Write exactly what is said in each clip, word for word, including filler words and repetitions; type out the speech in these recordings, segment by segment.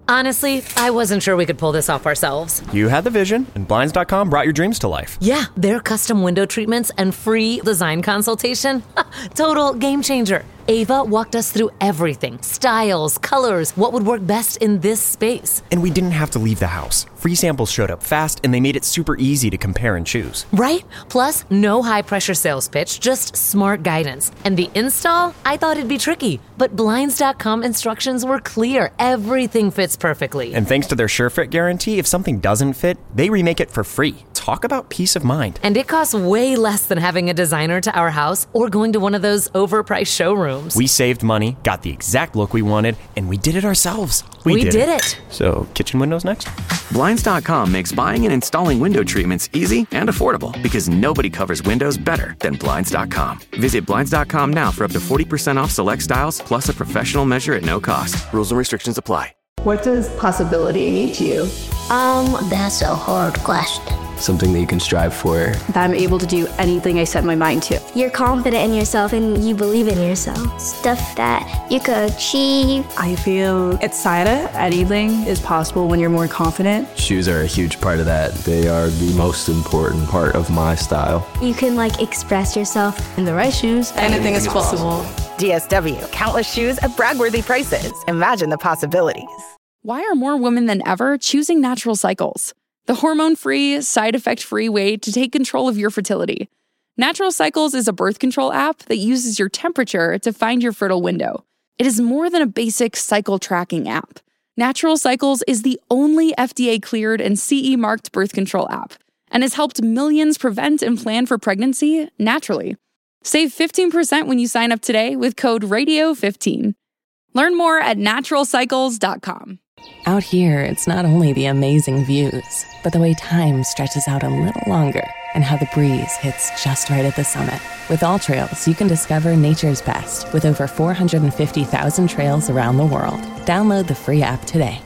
Honestly, I wasn't sure we could pull this off ourselves. You had the vision, and Blinds dot com brought your dreams to life. Yeah, their custom window treatments and free design consultation. Total game changer. Ava walked us through everything. Styles, colors, what would work best in this space. And we didn't have to leave the house. Free samples showed up fast, and they made it super easy to compare and choose. Right? Plus, no high-pressure sales pitch, just smart guidance. And the install? I thought it'd be tricky, but Blinds dot com instructions were clear. Everything fits perfectly. And thanks to their SureFit guarantee, if something doesn't fit, they remake it for free. Talk about peace of mind. And it costs way less than having a designer to our house or going to one of those overpriced showrooms. We saved money, got the exact look we wanted, and we did it ourselves. We, we did, did it. it. So, kitchen windows next? Blinds dot com makes buying and installing window treatments easy and affordable because nobody covers windows better than Blinds dot com. Visit Blinds dot com now for up to forty percent off select styles plus a professional measure at no cost. Rules and restrictions apply. What does possibility mean to you? Um, that's a hard question. Something that you can strive for. That I'm able to do anything I set my mind to. You're confident in yourself and you believe in yourself. Stuff that you could achieve. I feel excited. Anything is possible when you're more confident. Shoes are a huge part of that. They are the most important part of my style. You can like express yourself. In the right shoes, anything is possible. D S W, countless shoes at brag-worthy prices. Imagine the possibilities. Why are more women than ever choosing Natural Cycles? The hormone-free, side-effect-free way to take control of your fertility. Natural Cycles is a birth control app that uses your temperature to find your fertile window. It is more than a basic cycle tracking app. Natural Cycles is the only F D A-cleared and C E-marked birth control app and has helped millions prevent and plan for pregnancy naturally. Save fifteen percent when you sign up today with code radio fifteen. Learn more at natural cycles dot com. Out here, it's not only the amazing views, but the way time stretches out a little longer and how the breeze hits just right at the summit. With All Trails, you can discover nature's best with over four hundred fifty thousand trails around the world. Download the free app today.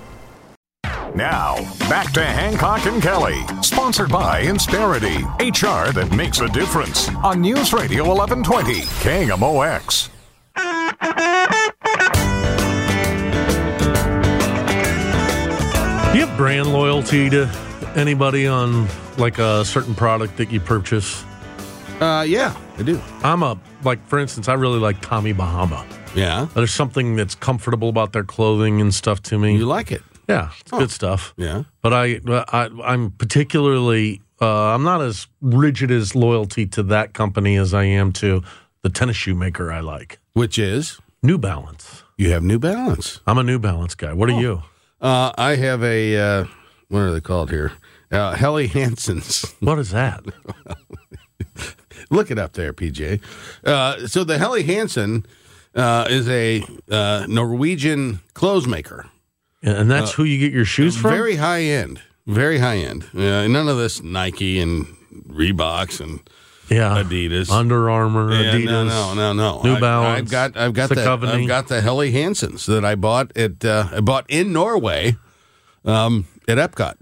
Now, back to Hancock and Kelly, sponsored by Insperity, H R that makes a difference, on News Radio eleven twenty, K M O X. Do you have brand loyalty to anybody on like a certain product that you purchase? Uh, yeah, I do. I'm a, like, for instance, I really like Tommy Bahama. Yeah. There's something that's comfortable about their clothing and stuff to me. You like it? Yeah, it's oh. good stuff. Yeah. But I, I I'm particularly, uh, I'm not as rigid as loyalty to that company as I am to the tennis shoe maker I like. Which is? New Balance. You have New Balance. I'm a New Balance guy. What oh. are you? Uh, I have a, uh, what are they called here? Uh, Helly Hansen's. What is that? Look it up there, P J. Uh, so the Helly Hansen uh, is a uh, Norwegian clothes maker. And that's uh, who you get your shoes from? Very high end. Very high end. Uh, none of this Nike and Reeboks and yeah, Adidas, Under Armour, yeah, Adidas. No, no, no, no. New I, Balance. I've got, I've got the, I've got the Helly Hansens that I bought at, uh, I bought in Norway, um, at Epcot.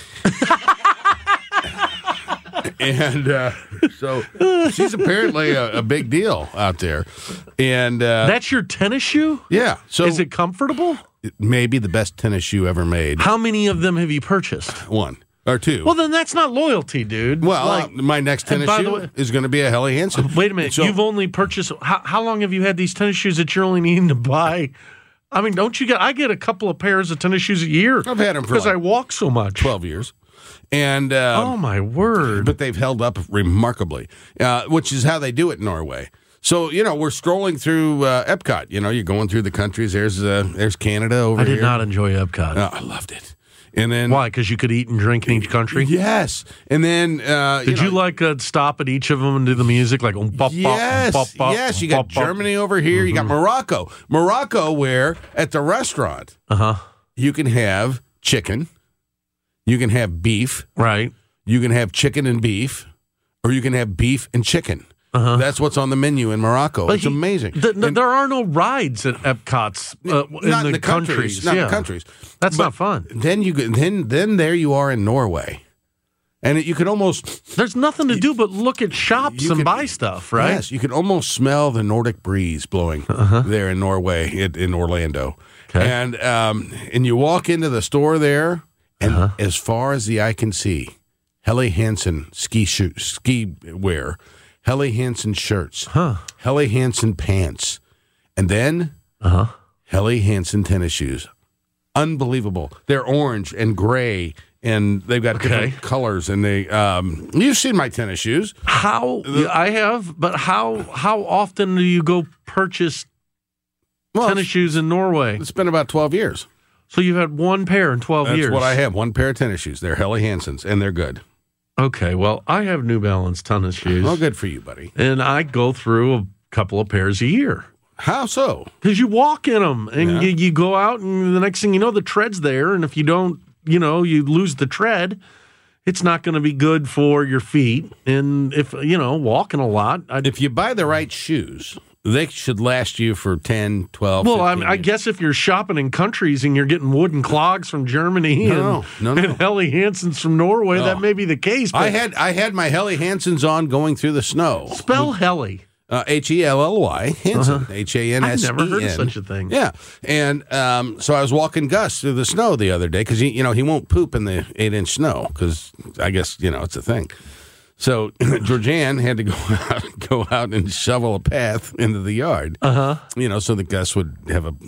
And uh, so she's apparently a, a big deal out there. And uh, that's your tennis shoe? Yeah. So is it comfortable? Maybe the best tennis shoe ever made. How many of them have you purchased? One or two. Well, then that's not loyalty, dude. Well, like, uh, my next tennis shoe way, is going to be a Helly Hansen. Uh, wait a minute. So, you've only purchased. How, how long have you had these tennis shoes that you're only needing to buy? I mean, don't you get? I get a couple of pairs of tennis shoes a year. I've had them for because like I walk so much. Twelve years. And uh, oh my word! But they've held up remarkably, uh, which is how they do it in Norway. So you know, we're strolling through uh, Epcot. You know, you're going through the countries. There's uh, there's Canada over here. I did here. not enjoy Epcot. Oh, I loved it. And then why? Because you could eat and drink in each country. Yes. And then uh, did you, know, you like uh, stop at each of them and do the music like? Um, pop, yes, pop, pop, yes. You got pop, Germany over here. Mm-hmm. You got Morocco. Morocco, where at the restaurant, uh huh, you can have chicken, you can have beef, right. You can have chicken and beef, or you can have beef and chicken. Uh-huh. That's what's on the menu in Morocco. But it's he, amazing. The, the, there are no rides at Epcot's uh, in, not the in the countries. countries. Not yeah. in the countries. That's but not fun. Then you then then there you are in Norway, and it, you can almost there's nothing to do but look at shops and can, buy stuff, right? Yes, you can almost smell the Nordic breeze blowing uh-huh. there in Norway in, in Orlando. Okay. And um, and you walk into the store there, and uh-huh. as far as the eye can see, Helly Hansen ski shoe, ski wear, Helly Hansen shirts, huh. Helly Hansen pants, and then uh-huh. Helly Hansen tennis shoes. Unbelievable. They're orange and gray, and they've got okay. different colors. And they, um, you've seen my tennis shoes. How I have, but how how often do you go purchase well, tennis shoes in Norway? It's been about twelve years. So you've had one pair in twelve That's years. That's what I have. One pair of tennis shoes. They're Helly Hansen's, and they're good. Okay, well, I have New Balance tennis shoes. Well, good for you, buddy. And I go through a couple of pairs a year. How so? Because you walk in them, and yeah. you, you go out, and the next thing you know, the tread's there, and if you don't, you know, you lose the tread, it's not going to be good for your feet. And if, you know, walking a lot. I'd, if you buy the right shoes, they should last you for ten, twelve, well, I, mean, I guess if you're shopping in countries and you're getting wooden clogs from Germany no, and, no, no. and Helly Hansen's from Norway, no. that may be the case. But I had I had my Helly Hansen's on going through the snow. Spell Helly. Uh, H E L L Y, Hansen, uh-huh. H A N S E N. I've never heard of such a thing. Yeah, and um, so I was walking Gus through the snow the other day because, you know, he won't poop in the eight-inch snow because I guess, you know, it's a thing. So Georgianne had to go out, go out and shovel a path into the yard, uh-huh. you know, so that Gus would have a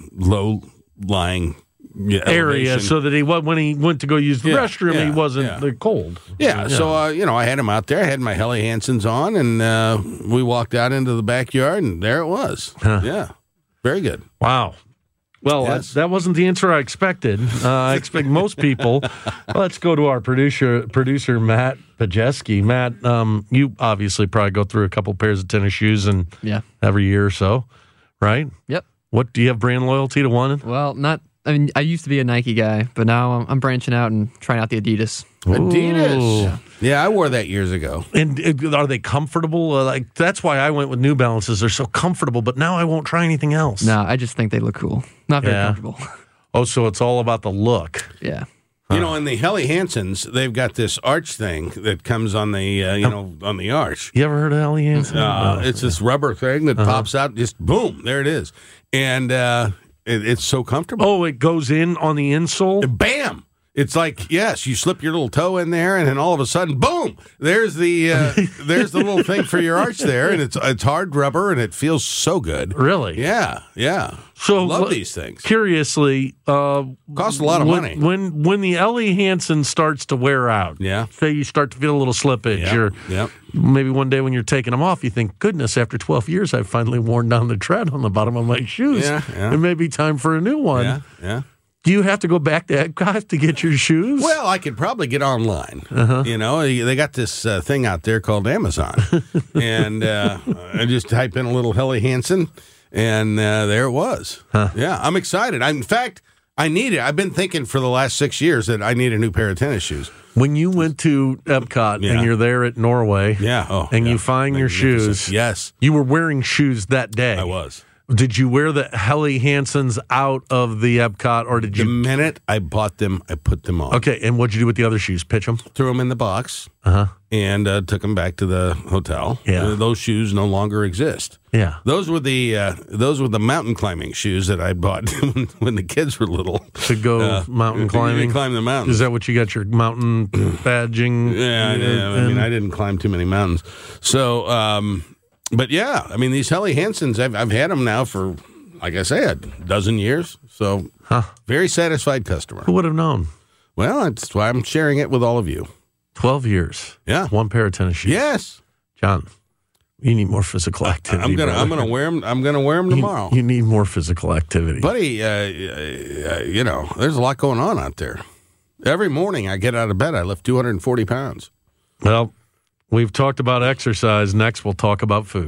low-lying Yeah, area elevation. So that he when he went to go use the yeah, restroom, yeah, he wasn't yeah. the cold. Yeah, yeah. so uh, you know, I had him out there. I had my Helly Hansen's on, and uh, we walked out into the backyard, and there it was. Huh. Yeah, very good. Wow. Well, Yes. that, that wasn't the answer I expected. Uh, I expect most people. Let's go to our producer, producer Matt Pajeski. Matt, um, you obviously probably go through a couple pairs of tennis shoes and yeah. every year or so, right? Yep. What do you have brand loyalty to one? Well, not. I mean, I used to be a Nike guy, but now I'm, I'm branching out and trying out the Adidas. Adidas. Yeah. yeah, I wore that years ago. And uh, are they comfortable? Uh, like that's why I went with New Balances. They're so comfortable, but now I won't try anything else. No, I just think they look cool. Not very yeah. comfortable. Oh, so it's all about the look. Yeah. You know, in the Helly Hansens, they've got this arch thing that comes on the, uh, you know, on the arch. You ever heard of Helly Hansen? Uh, it's this rubber thing that uh-huh. pops out, just boom, there it is. And uh, it, it's so comfortable. Oh, it goes in on the insole? Bam! It's like, yes, you slip your little toe in there, and then all of a sudden, boom! There's the uh, there's the little thing for your arch there, and it's it's hard rubber, and it feels so good. Really? Yeah, yeah. So love l- these things. Curiously, uh, cost a lot of when, money. When when the Helly Hansen starts to wear out, yeah. say you start to feel a little slippage, Yep. or Yep. maybe one day when you're taking them off, you think, goodness, after twelve years, I've finally worn down the tread on the bottom of my shoes. Yeah, yeah. It may be time for a new one. Yeah, yeah. Do you have to go back to Epcot to get your shoes? Well, I could probably get online. Uh-huh. You know, they got this uh, thing out there called Amazon, and uh, I just type in a little Helly Hansen, and uh, there it was. Huh. Yeah, I'm excited. I, in fact, I need it. I've been thinking for the last six years that I need a new pair of tennis shoes. When you went to Epcot Yeah. and you're there at Norway, yeah, oh, and yeah. you find your Magnificent. shoes, yes, you were wearing shoes that day. I was. Did you wear the Helly Hansens out of the Epcot, or did you? The minute I bought them, I put them on. Okay, and what'd you do with the other shoes? Pitch them? Threw them in the box, uh-huh. and uh, took them back to the hotel. Yeah. Uh, those shoes no longer exist. Yeah, those were the uh, those were the mountain climbing shoes that I bought when, when the kids were little. To go uh, mountain climbing, climb the mountains. Is that what you got your mountain badging? Yeah, yeah. I mean, I didn't climb too many mountains, so. Um, but yeah, I mean, these Helly Hansens, I've I've had them now for, like I say, a dozen years. So, huh. very satisfied customer. Who would have known? Well, that's why I'm sharing it with all of you. Twelve years. Yeah, one pair of tennis shoes. Yes, John. You need more physical activity. I'm gonna brother. I'm gonna wear them. I'm gonna wear them tomorrow. You, you need more physical activity, buddy. Uh, uh, you know, there's a lot going on out there. Every morning I get out of bed, I lift two hundred forty pounds. Well, we've talked about exercise. Next, we'll talk about food.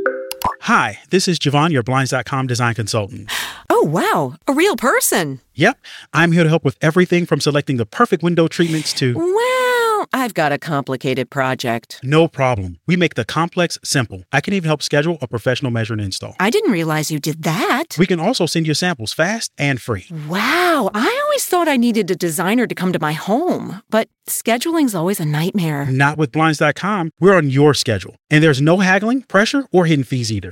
Hi, this is Javon, your Blinds dot com design consultant. Oh, wow. A real person. Yep. I'm here to help with everything from selecting the perfect window treatments to... Well, I've got a complicated project. No problem. We make the complex simple. I can even help schedule a professional measure and install. I didn't realize you did that. We can also send you samples fast and free. Wow. I always thought I needed a designer to come to my home, but scheduling's always a nightmare. Not with Blinds dot com. We're on your schedule. And there's no haggling, pressure, or hidden fees either. Hmm.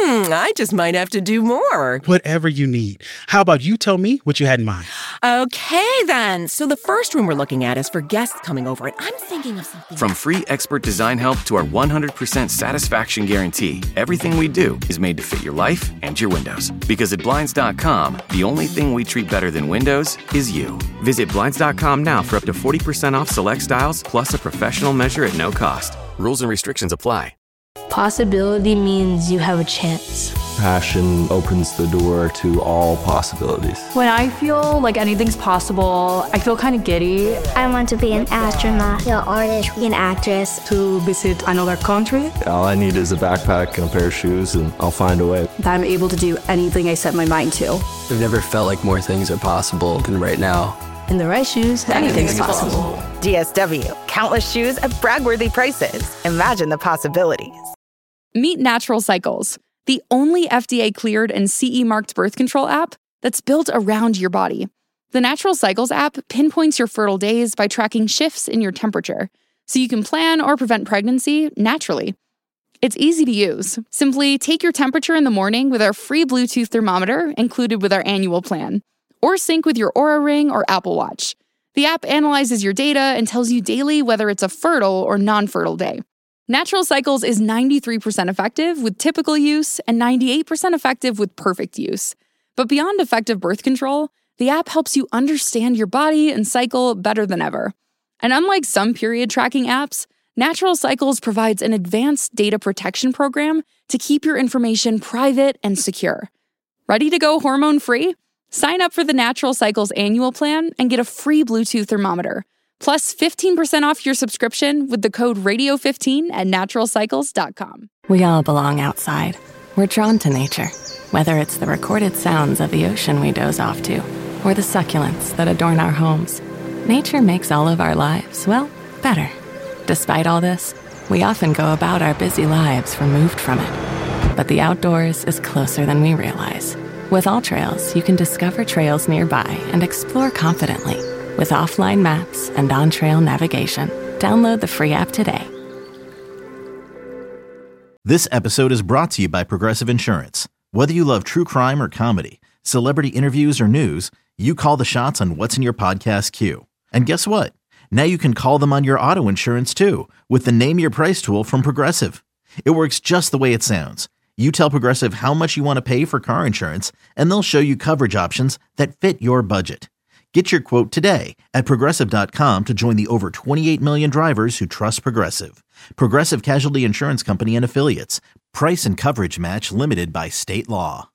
Hmm, I just might have to do more. Whatever you need. How about you tell me what you had in mind? Okay, then. So the first room we're looking at is for guests coming over, and I'm thinking of something. From free expert design help to our one hundred percent satisfaction guarantee, everything we do is made to fit your life and your windows. Because at Blinds dot com, the only thing we treat better than windows is you. Visit Blinds dot com now for up to forty percent off select styles, plus a professional measure at no cost. Rules and restrictions apply. Possibility means you have a chance. Passion opens the door to all possibilities. When I feel like anything's possible, I feel kind of giddy. I want to be an astronaut, an artist, an actress. To visit another country. All I need is a backpack and a pair of shoes, and I'll find a way. That I'm able to do anything I set my mind to. I've never felt like more things are possible than right now. In the right shoes, anything's, anything's possible. possible. D S W, countless shoes at brag-worthy prices. Imagine the possibilities. Meet Natural Cycles, the only F D A-cleared and C E-marked birth control app that's built around your body. The Natural Cycles app pinpoints your fertile days by tracking shifts in your temperature, so you can plan or prevent pregnancy naturally. It's easy to use. Simply take your temperature in the morning with our free Bluetooth thermometer included with our annual plan, or sync with your Oura Ring or Apple Watch. The app analyzes your data and tells you daily whether it's a fertile or non-fertile day. Natural Cycles is ninety-three percent effective with typical use and ninety-eight percent effective with perfect use. But beyond effective birth control, the app helps you understand your body and cycle better than ever. And unlike some period tracking apps, Natural Cycles provides an advanced data protection program to keep your information private and secure. Ready to go hormone-free? Sign up for the Natural Cycles annual plan and get a free Bluetooth thermometer, plus fifteen percent off your subscription with the code radio fifteen at natural cycles dot com. We all belong outside. We're drawn to nature, whether it's the recorded sounds of the ocean we doze off to, or the succulents that adorn our homes. Nature makes all of our lives, well, better. Despite all this, we often go about our busy lives removed from it. But the outdoors is closer than we realize. With AllTrails, you can discover trails nearby and explore confidently. With offline maps and on-trail navigation, download the free app today. This episode is brought to you by Progressive Insurance. Whether you love true crime or comedy, celebrity interviews or news, you call the shots on what's in your podcast queue. And guess what? Now you can call them on your auto insurance too with the Name Your Price tool from Progressive. It works just the way it sounds. You tell Progressive how much you want to pay for car insurance, and they'll show you coverage options that fit your budget. Get your quote today at Progressive dot com to join the over twenty-eight million drivers who trust Progressive. Progressive Casualty Insurance Company and Affiliates. Price and coverage match limited by state law.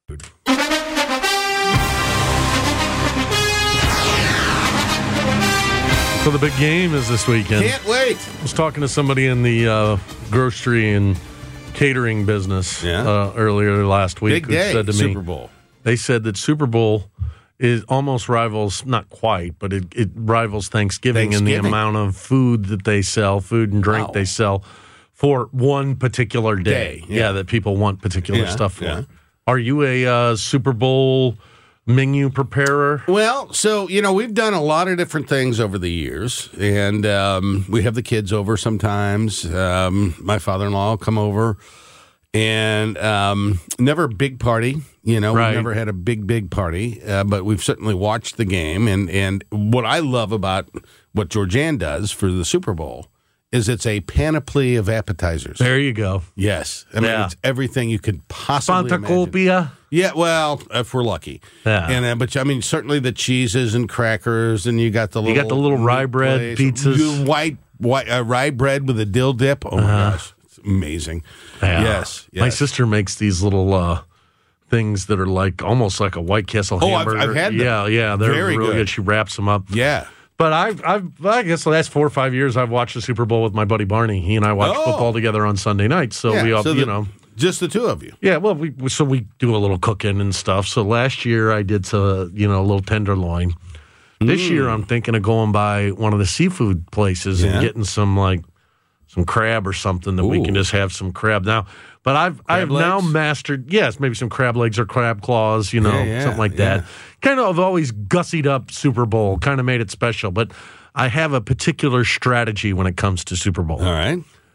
So the big game is this weekend. Can't wait. I was talking to somebody in the uh, grocery and catering business yeah. uh, earlier last week. Big day, who said to Super me, Bowl. They said that Super Bowl is almost rivals, not quite, but it, it rivals Thanksgiving, Thanksgiving in the amount of food that they sell, food and drink wow. they sell for one particular day. day yeah. yeah, that people want particular yeah, stuff for. yeah. Are you a uh, Super Bowl menu preparer? Well, so, you know, we've done a lot of different things over the years, and um, we have the kids over sometimes. Um, my father-in-law will come over, and um, never a big party. You know, right. we've never had a big, big party, uh, but we've certainly watched the game. And, and what I love about what Georgianne does for the Super Bowl is it's a panoply of appetizers. There you go. Yes. I mean, yeah. it's everything you could possibly Spanakopia. imagine. Yeah, well, if we're lucky. Yeah. And uh, but I mean, certainly the cheeses and crackers, and you got the little you got the little rye bread place. pizzas, white white uh, rye bread with a dill dip. Oh my uh, gosh, it's amazing. Yeah. Yes, yes, my sister makes these little uh, things that are like almost like a White Castle oh, hamburger. I've, I've had them. Yeah, yeah, they're Very really good. good. She wraps them up. Yeah. But I've, I've, I guess the last four or five years I've watched the Super Bowl with my buddy Barney. He and I watch oh. football together on Sunday nights. So yeah, we all, so the, you know, just the two of you. Yeah, well, we so we do a little cooking and stuff. So last year I did to you know a little tenderloin. Mm. This year I'm thinking of going by one of the seafood places yeah. and getting some like some crab or something that Ooh. we can just have some crab now. But I've crab I've legs? now mastered yes maybe some crab legs or crab claws, you know, yeah, yeah, something like yeah. that. Kind of always gussied up Super Bowl, kind of made it special, but. I have a particular strategy when it comes to Super Bowl. All right.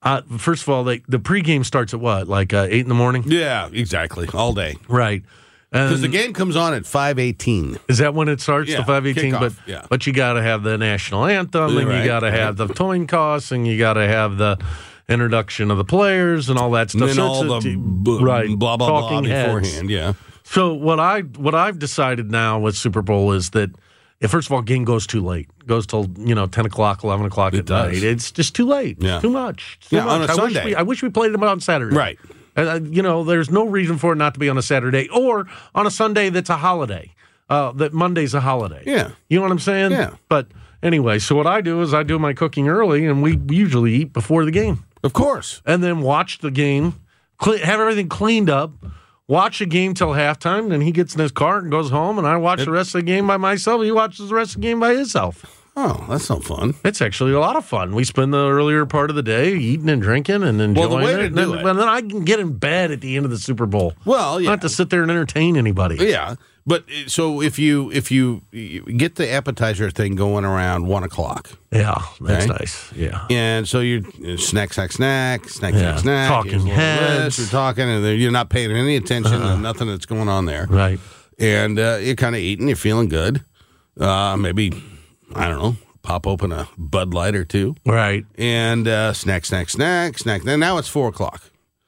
Uh, first of all, they, the pregame starts at what, like uh, eight in the morning? Yeah, exactly, all day. Right. Because the game comes on at five eighteen. Is that when it starts, yeah, the five eighteen? But yeah. but you got to have the national anthem, and right, you got to right. have the coin toss, and you got to have the introduction of the players and all that stuff. And then so all it's a, the b- right, blah, blah, talking blah heads. beforehand, yeah. So what, I, what I've decided now with Super Bowl is that, if first of all, game goes too late. Goes till, you know, ten o'clock, eleven o'clock It at does. night. It's just too late. Yeah. It's too much. It's too Yeah, much. on a I Sunday. Wish we, I wish we played them on Saturday. Right. Uh, you know, there's no reason for it not to be on a Saturday or on a Sunday that's a holiday. Uh, that Monday's a holiday. Yeah. You know what I'm saying? Yeah. But anyway, so what I do is I do my cooking early, and we usually eat before the game. Of course. And then watch the game, cle- have everything cleaned up, watch the game till halftime, then he gets in his car and goes home, and I watch the rest of the game by myself. He watches the rest of the game by himself. Oh, that's no fun. It's actually a lot of fun. We spend the earlier part of the day eating and drinking and enjoying Well, the way it. to and, do then, it- and then I can get in bed at the end of the Super Bowl. Well, yeah. Not to sit there and entertain anybody. Yeah, but uh, so if you if you, you get the appetizer thing going around one o'clock, Yeah, that's Okay. nice. Yeah. and so you're uh, snack, snack, snack, snack, Yeah. snack, snack. Talking here's a little heads. this, You're talking, and then you're not paying any attention to nothing that's going on there, Right. and uh, you're kind of eating. You're feeling good. Uh, maybe I don't know. Pop open a Bud Light or two, Right. and uh, snack, snack, snack, snack. Then now it's four o'clock,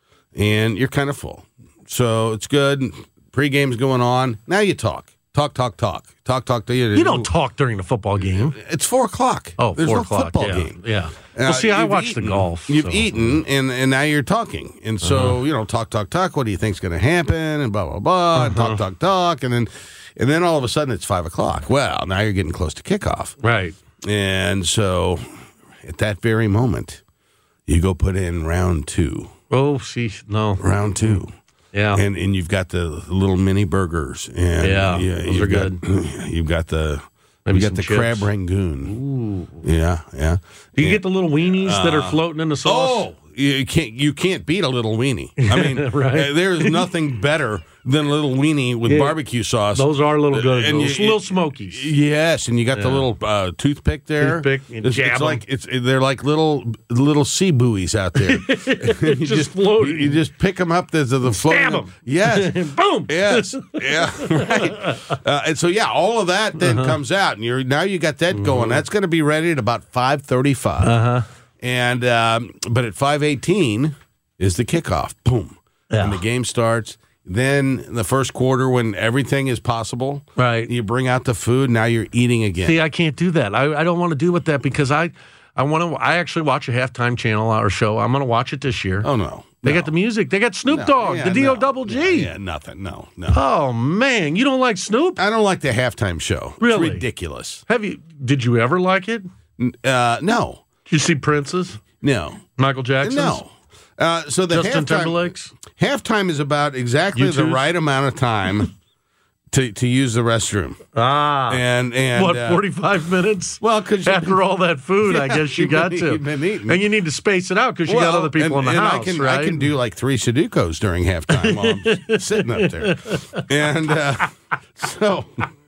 and you're kind of full. So it's good. Pre-game's going on. Now you talk. Talk, talk, talk. Talk, talk. To you. You don't talk during the football game. It's four o'clock. Oh, There's four no o'clock. football yeah. game. Yeah. Uh, Well, see, I you've watch eaten. the golf. You've so. eaten, and, and now you're talking. And so, Uh-huh. you know, talk, talk, talk. What do you think's going to happen? And blah, blah, blah. And Uh-huh. talk, talk, talk. And then, and then all of a sudden it's five o'clock. Well, now you're getting close to kickoff. Right. And so at that very moment, you go put in round two. Oh, see, no. Round two. Yeah. And and you've got the little mini burgers. And Yeah, you, those you've are got, good. You've got the Maybe you got some the chips. crab rangoon. Ooh. Yeah, yeah. Do you And- get the little weenies that are Uh, floating in the sauce? Oh, you can't you can't beat a little weenie. I mean, Right. uh, there's nothing better than a little weenie with Yeah. barbecue sauce. Those are little good. And Those you- little smokies. Yes, and you got the Yeah. little uh, toothpick there. Toothpick, you It's, jab it's 'em. like it's they're like little little sea buoys out there. you Just floating. You, you just pick them up. There's the floating. Stab 'em. Yes. Boom. Yes. Yeah. Right. Uh, and so yeah, all of that then Uh-huh. comes out, and you're now you got that going. That's going to be ready at about five thirty-five. Uh huh. And um, but at five eighteen is the kickoff. Boom. Yeah. And the game starts. Then the first quarter, when everything is possible, Right. you bring out the food. Now you're eating again. See, I can't do that. I, I don't want to do with that because I, I want to. I actually watch a halftime channel or show. I'm going to watch it this year. Oh no, They no. got the music. They got Snoop No. Dogg, Yeah, the D O no. Double G. Yeah, yeah, nothing. No, no. Oh man, you don't like Snoop? I don't like the halftime show. Really? It's ridiculous. Have you? Did you ever like it? Uh, no, Did you see Prince's? no, Michael Jackson's? no. Uh, so the Justin halftime, Timberlake's? halftime is about exactly U the two's? right amount of time to to use the restroom. Ah. And and what, uh, forty-five minutes? Well, because after all that food, I Yeah, guess you you've got been- to. you've been eating. And you need to space it out because you got Well, other people and, in the and I can right? I can do like three Sudokus during halftime while I'm sitting up there, and uh, so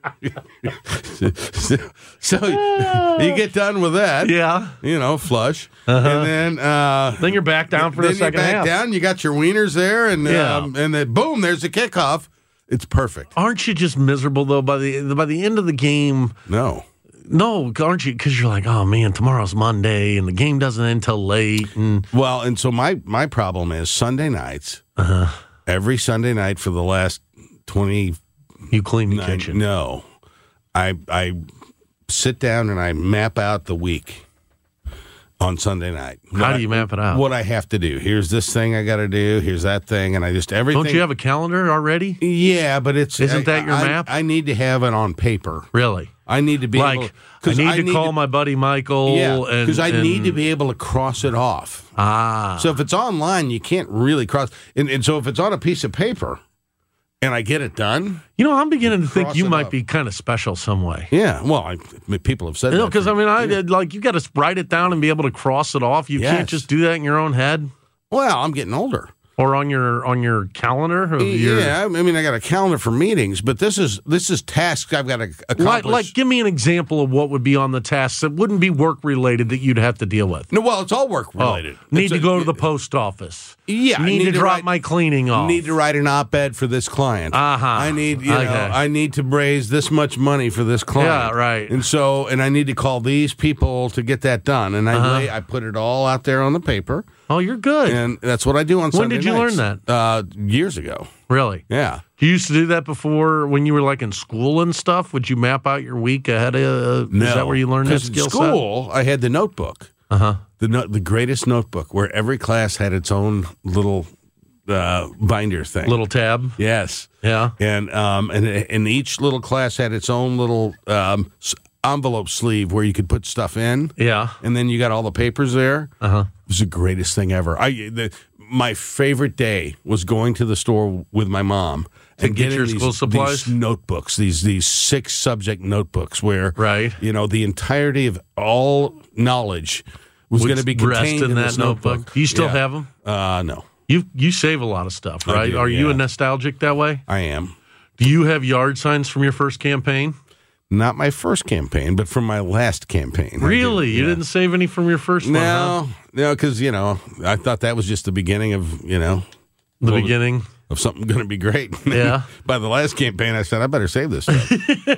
so, so you get done with that, Yeah. you know, flush, Uh-huh. and then uh, Then you're back down for then the second you're back half. down. You got your wieners there, and Yeah. um, and then boom, there's the kickoff. It's perfect. Aren't you just miserable though by the by the end of the game? No. No, aren't you? Because you're like, oh man, tomorrow's Monday and the game doesn't end till late. And Well, and so my my problem is Sunday nights. uh-huh. Every Sunday night for the last twenty. You clean the Nine, kitchen. No, I I sit down and I map out the week on Sunday night. How What do I- you map it out? What I have to do. Here's this thing I got to do. Here's that thing, and I just everything. Don't you have a calendar already? Yeah, but it's Isn't I- that your I- map? I need to have it on paper. Really? I need to be Like, able, I 'cause need to call my buddy Michael. Yeah, and because I and- need to be able to cross it off. Ah. So if it's online, you can't really cross. And, and so if it's on a piece of paper, and I get it done. You know, I'm beginning to think Cross you it might off. be kind of special some way. Yeah, well, I, I mean, people have said You know, that. because I for- mean, I did, like you got to write it down and be able to cross it off. You Yes. can't just do that in your own head. Well, I'm getting older. Or on your on your calendar? Of your... Yeah, I mean, I got a calendar for meetings, but this is this is tasks I've got to accomplish. Like, like, give me an example of what would be on the tasks that wouldn't be work-related that you'd have to deal with. No, well, it's all work-related. Oh, need it's to a, go to the post office. Yeah. Need, need to, to drop write, my cleaning off. Need to write an op-ed for this client. Uh-huh. I need, you okay. know, I need to raise this much money for this client. Yeah, right. And so, and I need to call these people to get that done. And I uh-huh. lay, I put it all out there on the paper. Oh, you're good. And that's what I do on when Sunday did you nights. learn that? Uh, years ago. Really? Yeah. You used to do that before when you were like in school and stuff? Would you map out your week ahead of? Uh, no. Is that where you learned that skill set? In school, I had the notebook. Uh huh. The no, the greatest notebook where every class had its own little uh, binder thing. Little tab. Yes. Yeah. And um and and each little class had its own little um envelope sleeve where you could put stuff in. Yeah. And then you got all the papers there. Uh huh. It was the greatest thing ever. I the, my favorite day was going to the store with my mom and get getting your these, school supplies? these notebooks, these these six subject notebooks where right. you know the entirety of all knowledge was going to be contained in, in that this notebook. notebook. Do you still yeah. have them? Uh, no. You you save a lot of stuff, right? do, Are you yeah. a nostalgic that way? I am. Do you have yard signs from your first campaign? Not my first campaign, but from my last campaign. Really? Did, you yeah. didn't save any from your first one? No, huh? no, because you know I thought that was just the beginning of you know the well, beginning of something going to be great. Yeah. By the last campaign, I said I better save this stuff.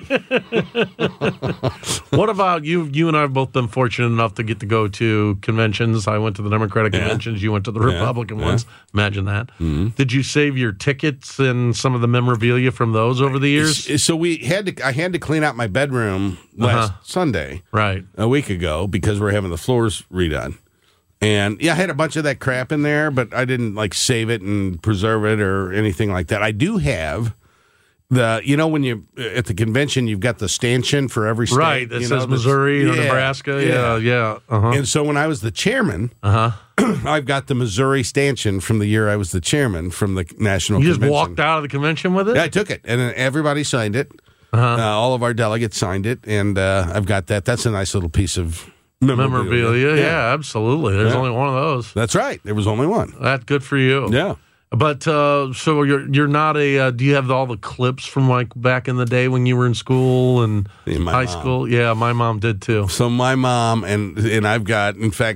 What about you? You and I have both been fortunate enough to get to go to conventions. I went to the Democratic yeah. conventions. You went to the Republican yeah. ones. Yeah. Imagine that. Mm-hmm. Did you save your tickets and some of the memorabilia from those over the years? So we had to. I had to clean out my bedroom last uh-huh. Sunday, right, a week ago, because we're having the floors redone. And yeah, I had a bunch of that crap in there, but I didn't like save it and preserve it or anything like that. I do have the, you know, when you at the convention, you've got the stanchion for every state. Right, that you says know, Missouri or yeah, Nebraska. Yeah, yeah. Uh-huh. And so when I was the chairman, uh-huh. I've got the Missouri stanchion from the year I was the chairman from the national you convention. You just walked out of the convention with it? Yeah, I took it, and then everybody signed it. Uh-huh. Uh, all of our delegates signed it, and uh, I've got that. That's a nice little piece of memorabilia. Memorabilia, yeah, yeah absolutely. There's yeah. only one of those. That's right. There was only one. That's good for you. Yeah. But uh, so you're you're not a. Uh, do you have all the clips from like back in the day when you were in school and yeah, high mom. school? Yeah, my mom did too. So my mom and and I've got, in fact,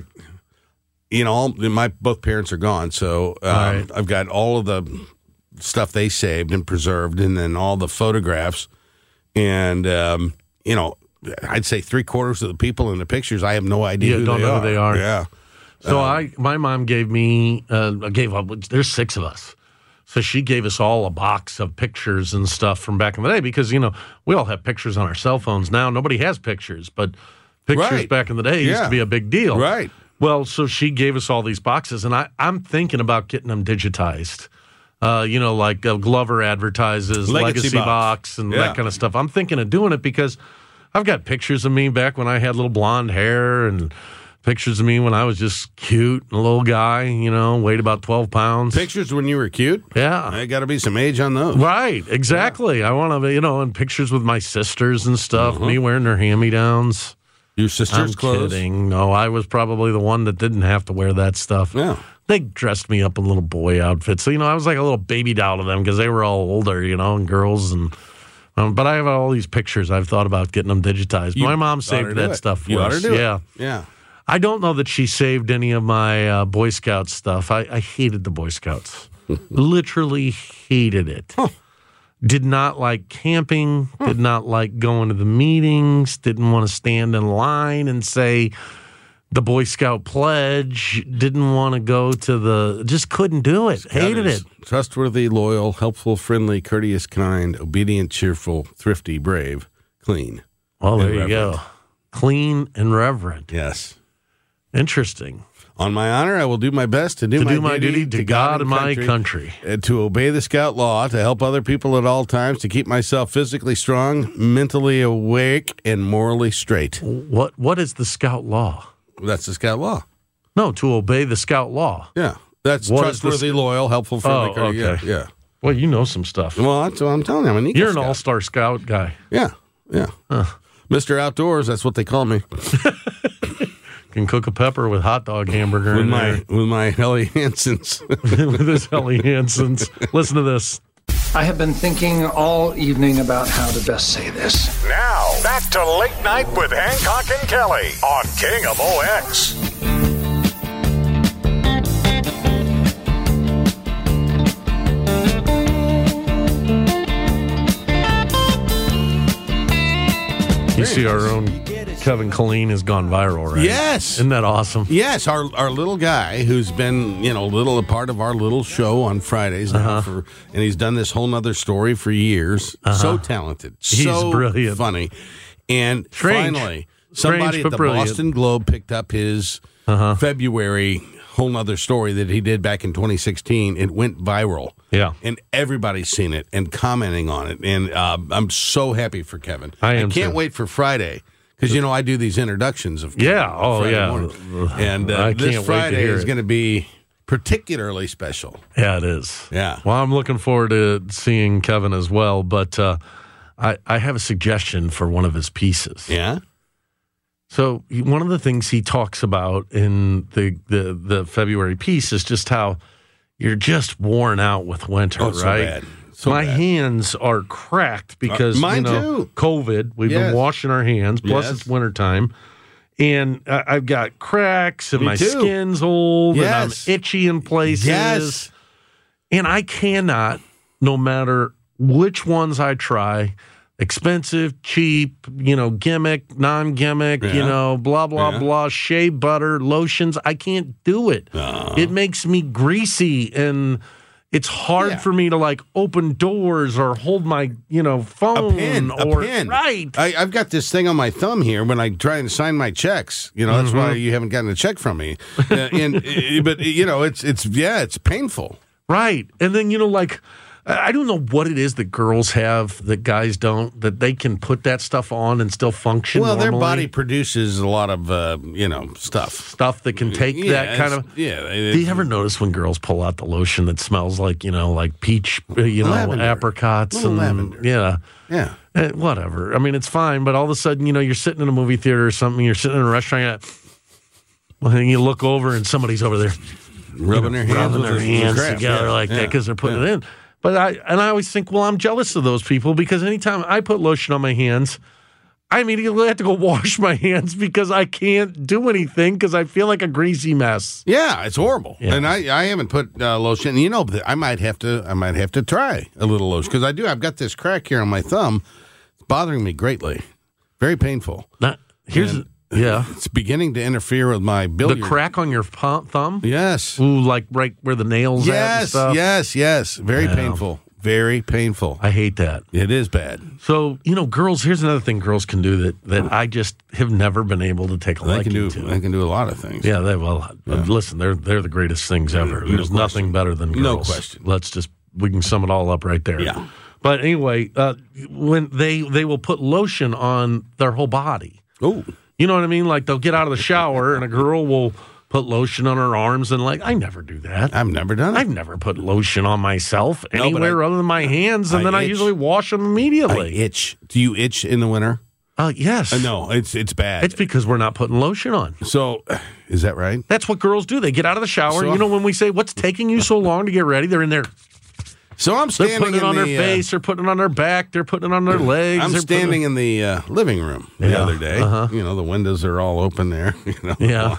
you know, my both parents are gone, so um, right. I've got all of the stuff they saved and preserved, and then all the photographs, and um, you know. I'd say three quarters of the people in the pictures, I have no idea you who don't they know are. who they are. Yeah. So um, I, my mom gave me, uh, gave up. There's six of us, so she gave us all a box of pictures and stuff from back in the day because you know we all have pictures on our cell phones now. Nobody has pictures, but pictures right. back in the day yeah. used to be a big deal. Right. Well, so she gave us all these boxes, and I, I'm thinking about getting them digitized. Uh, you know, like uh, Glover advertises Legacy, Legacy box. box and yeah. that kind of stuff. I'm thinking of doing it because I've got pictures of me back when I had little blonde hair and pictures of me when I was just cute and a little guy, you know, weighed about twelve pounds. Pictures when you were cute? Yeah. There got to be some age on those. Right, exactly. Yeah. I want to, you know, and pictures with my sisters and stuff, uh-huh. me wearing their hand-me-downs. Your sister's I'm clothes? Kidding. No, I was probably the one that didn't have to wear that stuff. Yeah. They dressed me up in little boy outfits. So, you know, I was like a little baby doll to them because they were all older, you know, and girls and... Um, but I have all these pictures. I've thought about getting them digitized. You my mom saved that it. stuff for you us. Ought to do yeah, it. yeah. I don't know that she saved any of my uh, Boy Scout stuff. I, I hated the Boy Scouts. Literally hated it. Huh. Did not like camping. Huh. Did not like going to the meetings. Didn't want to stand in line and say the Boy Scout pledge. Didn't want to go to the. Just couldn't do it. Scout Hated it. Trustworthy, loyal, helpful, friendly, courteous, kind, obedient, cheerful, thrifty, brave, clean. Well, there you go. Clean and reverent. Yes. Interesting. On my honor, I will do my best to do, to my, do my duty, duty to God, God and my country, and to obey the Scout law, to help other people at all times, to keep myself physically strong, mentally awake, and morally straight. What What is the Scout law? That's the Scout law. No, to obey the Scout law. Yeah. That's what trustworthy, loyal, helpful, friendly. Oh, okay. Yeah, yeah. Well, you know some stuff. Well, that's what I'm telling you. I'm an Eagle You're an Scout. all-star Scout guy. Yeah, yeah. Huh. Mister Outdoors, that's what they call me. can cook a pepper with hot dog hamburger with in my there. with my Helly Hansen's. With his Helly Hansen's. Listen to this. I have been thinking all evening about how to best say this. Now, back to Late Night with Hancock and Kelly on King of O X. You see our own Kevin Killeen has gone viral, right? Yes. Isn't that awesome? Yes, our our little guy who's been, you know, a little a part of our little show on Fridays now Uh-huh. for, and he's done this whole nother story for years. Uh-huh. So talented. He's so brilliant. funny. And Strange. finally, Strange, somebody but at the brilliant. Boston Globe picked up his Uh-huh. February whole nother story that he did back in twenty sixteen. It went viral. Yeah. And everybody's seen it and commenting on it. And uh, I'm so happy for Kevin. I am can't too. wait for Friday. Because, you know, I do these introductions of Kevin Yeah. on Oh, Friday yeah. morning. And uh, I this can't wait to Friday hear is it. going to be particularly special. Yeah, it is. Yeah. Well, I'm looking forward to seeing Kevin as well, but uh, I, I have a suggestion for one of his pieces. Yeah? So he- one of the things he talks about in the, the, the February piece is just how you're just worn out with winter, Oh, it's so right? bad. So My bad. hands are cracked because, Uh, mine you know, too. COVID. We've Yes. been washing our hands, plus Yes. it's wintertime. And I I've got cracks and Me my too. skin's old Yes. and I'm itchy in places. Yes. And I cannot, no matter which ones I try, expensive, cheap, you know, gimmick, non-gimmick, you Yeah. know, blah, blah, Yeah. blah, shea butter, lotions, I can't do it. Uh. It makes me greasy and it's hard Yeah. for me to like open doors or hold my, you know, phone A pin, or a pin. right. I, I've got this thing on my thumb here when I try and sign my checks. You know, that's Mm-hmm. why you haven't gotten a check from me. Uh, and uh, but you know, it's it's yeah, it's painful. Right. And then, you know, like, I I don't know what it is that girls have that guys don't, that they can put that stuff on and still function Well, their normally. body produces a lot of uh, you know stuff. Stuff that can take Yeah, that kind it's- of. yeah. it- Do you ever notice when girls pull out the lotion that smells like, you know, like peach, uh, you know, Lavender. apricots Little and lavender. yeah. Yeah. Eh, whatever. I mean, it's fine, but all of a sudden, you know, you're sitting in a movie theater or something, you're sitting in a restaurant, you're like, well, and you look over and somebody's over there Rubbing their hands rubbing with their the- hands the crap. together Yeah. like that Yeah. because they're putting Yeah. it in. But I and I always think, well, I'm jealous of those people because anytime I put lotion on my hands, I immediately have to go wash my hands because I can't do anything because I feel like a greasy mess. Yeah, it's horrible. Yeah. And I, I haven't put uh, lotion. You know, I might have to. I might have to try a little lotion because I do. I've got this crack here on my thumb. It's bothering me greatly. Very painful. Not, here's And yeah, It's beginning to interfere with my billiard. the crack on your pu- thumb. Yes. Ooh, like right where the nails at and Yes. stuff. Yes. Yes. Very Yeah. painful. Very painful. I hate that. It is bad. So, you know, girls, here's another thing girls can do that, that I just have never been able to take a They liking can do. to. They can do a lot of things. Yeah, they well, uh, listen, they're they're the greatest things ever. No There's question. nothing better than girls. No question. Let's just we can sum it all up right there. Yeah. But anyway, uh, when they they will put lotion on their whole body. Oh. You know what I mean? Like they'll get out of the shower and a girl will put lotion on her arms and like I never do that. I've never done it. I've never put lotion on myself No, but anywhere I- other than my hands, and I then I itch. usually wash them I immediately. itch. Do you itch in the winter? Uh, yes. Uh, no, it's it's bad. It's because we're not putting lotion on. So, is that right? That's what girls do. They get out of the shower. So- you know, when we say, what's taking you so long to get ready? They're in there. So I'm They're standing putting it in on the, their uh, face. They're putting it on their back. They're putting it on their legs. I'm they're standing in the uh, living room the Yeah, other day. uh-huh. You know, the windows are all open there. You know, the Yeah.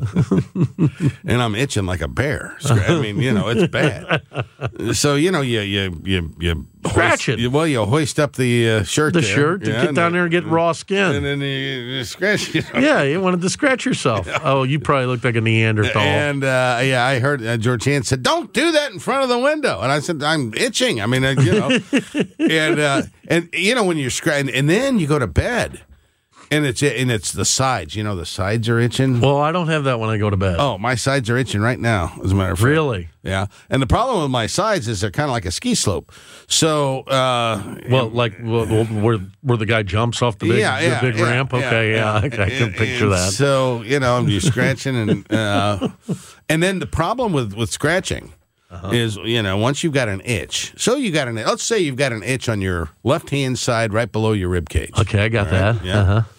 blinds. And I'm itching like a bear. I mean, you know, it's bad. So you know, you you you you Scratch hoist, it. you, well, you hoist up the uh, shirt, the there, shirt to yeah, get and down the- there and get raw skin. and then you, you scratch. You know. Yeah, you wanted to scratch yourself. Oh, you probably looked like a Neanderthal. And uh, yeah, I heard uh, George Hand said, "Don't do that in front of the window." And I said, "I'm itching." I mean, uh, you know, and uh, and you know when you're scratching, and then you go to bed, and it's and it's the sides. You know, the sides are itching. Well, I don't have that when I go to bed. Oh, my sides are itching right now. As a matter of fact, Really? Yeah. And the problem with my sides is they're kind of like a ski slope. So, uh, Well, like well, where where the guy jumps off the big, yeah, yeah, the big yeah, ramp. Okay, yeah, I, I can And- picture and that. So you know, you're scratching, and uh, and then the problem with with scratching Uh-huh. is, you know, once you've got an itch. So you got an. Let's say you've got an itch on your left hand side, right below your rib cage. Okay, I got All right? that. Yeah. Uh-huh.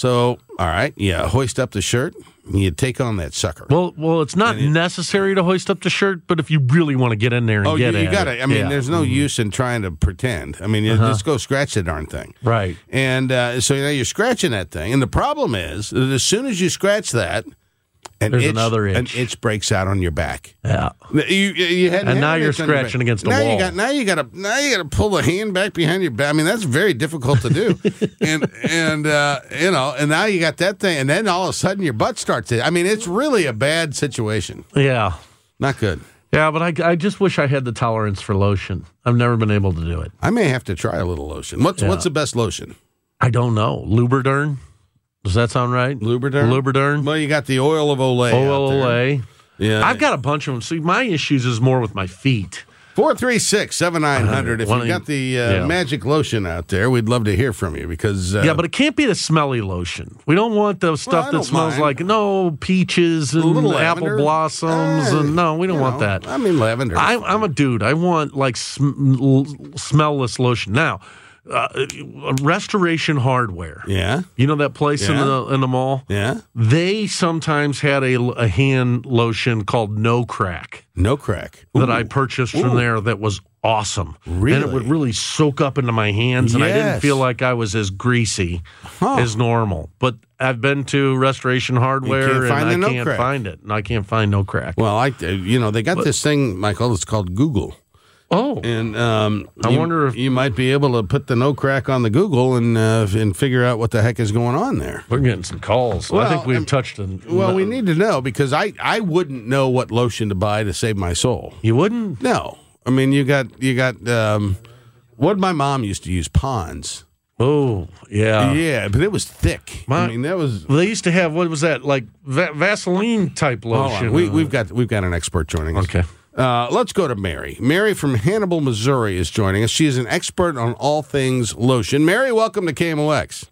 So, all right, yeah, hoist up the shirt, and you take on that sucker. Well, well, it's not it, necessary to hoist up the shirt, but if you really want to get in there and oh, get you, it, you got to. I mean, yeah. there's no mm-hmm. use in trying to pretend. I mean, you uh-huh. just go scratch the darn thing. Right. And uh, so now you're scratching that thing, and the problem is that as soon as you scratch that, An There's itch, another itch. An itch breaks out on your back. Yeah. You, you had and now you're scratching against the now wall. You got, now you got to now you got to pull the hand back behind your back. I mean, that's very difficult to do. and and uh, you know, and now you got that thing, and then all of a sudden your butt starts to. I mean, it's really a bad situation. Yeah. Not good. Yeah, but I, I just wish I had the tolerance for lotion. I've never been able to do it. I may have to try a little lotion. What's Yeah. what's the best lotion? I don't know. Lubriderm? Does that sound right? Lubriderm? Lubriderm? Well, you got the oil of Olay. Oil out there. Olay. Yeah. I've got a bunch of them. See, my issues is more with my feet. four three six, seven nine zero zero. If One you of got the uh, yeah. magic lotion out there, we'd love to hear from you because. Uh, yeah, but it can't be the smelly lotion. We don't want the stuff Well, I that don't smells mind. like, no, peaches A and little apple lavender. blossoms. Eh, and no, we don't you want know, that. I mean, lavender. I, I'm a dude. I want, like, sm- l- smellless lotion. Now, uh, Restoration Hardware. Yeah. You know that place in Yeah. the in the mall? Yeah. They sometimes had a, a hand lotion called No Crack. No Crack. That Ooh. I purchased from Ooh. there that was awesome. Really? And it would really soak up into my hands, and I didn't Yes. feel like I was as greasy Huh. as normal. But I've been to Restoration Hardware, find the and No I can't Crack. find it. And I can't find No Crack. Well, I, you know, they got But- this thing, Michael, it's called Google. Oh. And um, I you, wonder if- you might be able to put the No Crack on the Google and uh, and figure out what the heck is going on there. We're getting some calls. I Well, think we've um, touched on. Well, we need to know because I, I wouldn't know what lotion to buy to save my soul. You wouldn't? No. I mean, you got, you got um, what my mom used to use, Pond's. Oh, yeah. Yeah, but it was thick. My- I mean, that was. They used to have, what was that, like va- Vaseline type Hold on. lotion. We, we've got we've got an expert joining us. Okay. Uh, let's go to Mary. Mary from Hannibal, Missouri is joining us. She is an expert on all things lotion. Mary, welcome to K M O X.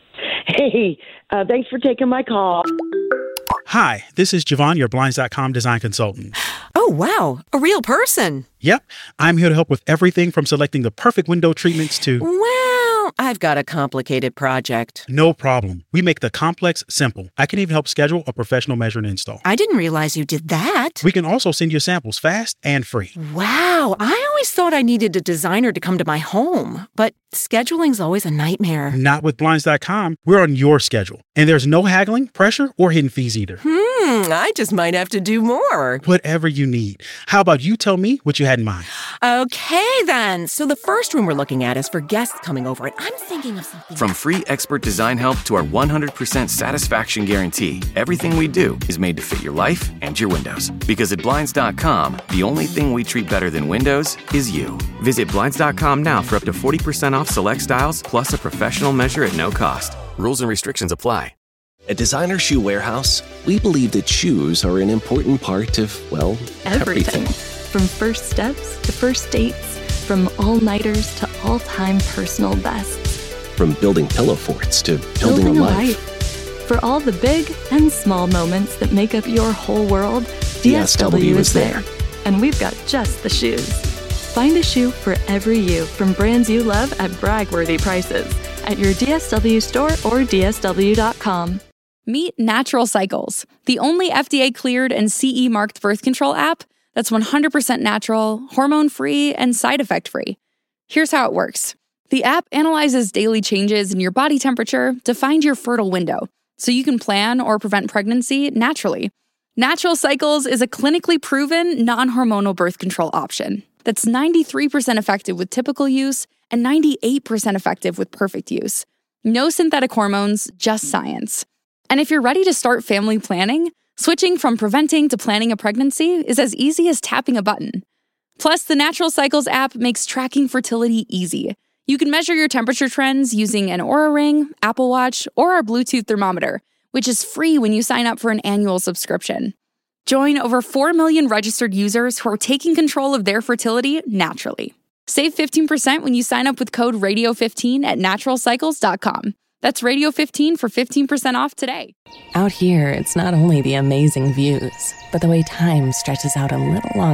Hey, uh, thanks for taking my call. Hi, this is Javon, your Blinds dot com design consultant. Oh, wow. A real person. Yep, I'm here to help with everything from selecting the perfect window treatments to... Well, I've got a complicated project. No problem. We make the complex simple. I can even help schedule a professional measure and install. I didn't realize you did that. We can also send you samples fast and free. Wow. I always thought I needed a designer to come to my home, but scheduling's always a nightmare. Not with Blinds dot com. We're on your schedule. And there's no haggling, pressure, or hidden fees either. Hmm, I just might have to do more. Whatever you need. How about you tell me what you had in mind? Okay, then. So the first room we're looking at is for guests coming over, and I'm thinking of something. From free expert design help to our one hundred percent satisfaction guarantee, everything we do is made to fit your life and your windows. Because at Blinds dot com, the only thing we treat better than windows is you. Visit Blinds dot com now for up to forty percent off select styles, plus a professional measure at no cost. Rules and restrictions apply. At Designer Shoe Warehouse, we believe that shoes are an important part of, well, Everything. everything. From first steps to first dates, from all-nighters to all-time personal bests. From building pillow forts to building, a life. For all the big and small moments that make up your whole world, D S W is there. And we've got just the shoes. Find a shoe for every you from brands you love at brag-worthy prices at your D S W store or D S W dot com. Meet Natural Cycles, the only F D A-cleared and C E-marked birth control app that's one hundred percent natural, hormone-free, and side effect-free. Here's how it works. The app analyzes daily changes in your body temperature to find your fertile window, so you can plan or prevent pregnancy naturally. Natural Cycles is a clinically proven, non-hormonal birth control option that's ninety-three percent effective with typical use and ninety-eight percent effective with perfect use. No synthetic hormones, just science. And if you're ready to start family planning, switching from preventing to planning a pregnancy is as easy as tapping a button. Plus, the Natural Cycles app makes tracking fertility easy. You can measure your temperature trends using an Oura Ring, Apple Watch, or our Bluetooth thermometer, which is free when you sign up for an annual subscription. Join over four million registered users who are taking control of their fertility naturally. Save fifteen percent when you sign up with code radio fifteen at natural cycles dot com. That's radio fifteen for fifteen percent off today. Out here, it's not only the amazing views, but the way time stretches out a little longer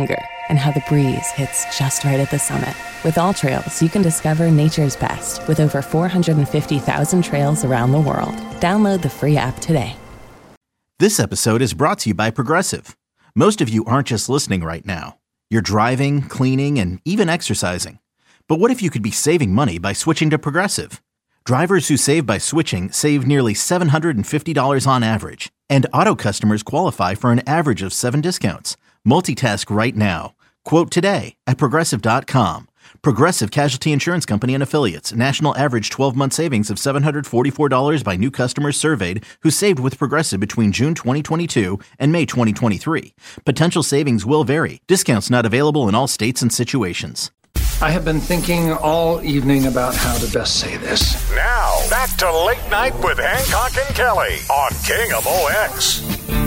and how the breeze hits just right at the summit. With All Trails, you can discover nature's best with over four hundred fifty thousand trails around the world. Download the free app today. This episode is brought to you by Progressive. Most of you aren't just listening right now. You're driving, cleaning, and even exercising. But what if you could be saving money by switching to Progressive? Drivers who save by switching save nearly seven hundred fifty dollars on average. And auto customers qualify for an average of seven discounts. Multitask right now. Quote today at Progressive dot com. Progressive Casualty Insurance Company and Affiliates. National average twelve-month savings of seven hundred forty-four dollars by new customers surveyed who saved with Progressive between June twenty twenty-two and May twenty twenty-three. Potential savings will vary. Discounts not available in all states and situations. I have been thinking all evening about how to best say this. Now, back to Late Night with Hancock and Kelly on King of O X.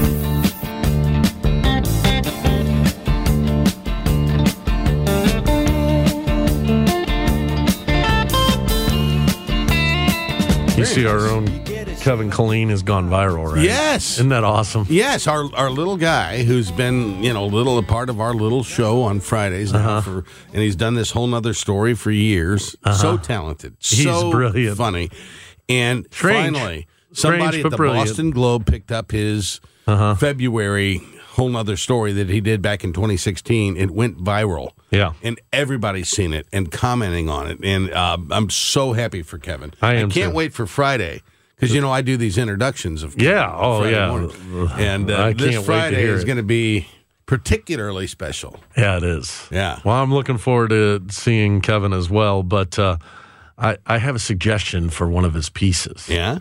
You see, our own Kevin Killeen has gone viral, right? Yes. Isn't that awesome? Yes, our our little guy who's been, you know, a little a part of our little show on Fridays now, Uh-huh. for, and he's done this whole nother story for years. Uh-huh. So talented. He's so brilliant. funny. And Strange. finally, Strange, somebody but at the brilliant. Boston Globe picked up his Uh-huh. February whole nother story that he did back in twenty sixteen. It went viral. Yeah. And everybody's seen it and commenting on it. And uh, I'm so happy for Kevin. I am can't too. wait for Friday. Because, you know, I do these introductions of Kevin Yeah, on oh, Friday yeah. morning. And uh, I can't wait this to Friday hear is it. going to be particularly special. Yeah, it is. Yeah. Well, I'm looking forward to seeing Kevin as well, but uh, I, I have a suggestion for one of his pieces. Yeah?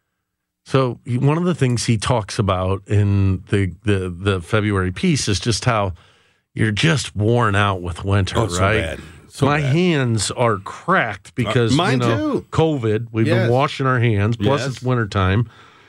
So he- one of the things he talks about in the, the, the February piece is just how you're just worn out with winter, Oh, it's so right? bad. So My bad. hands are cracked because, Uh, mine you know, too. COVID. We've Yes. been washing our hands, plus Yes. it's wintertime.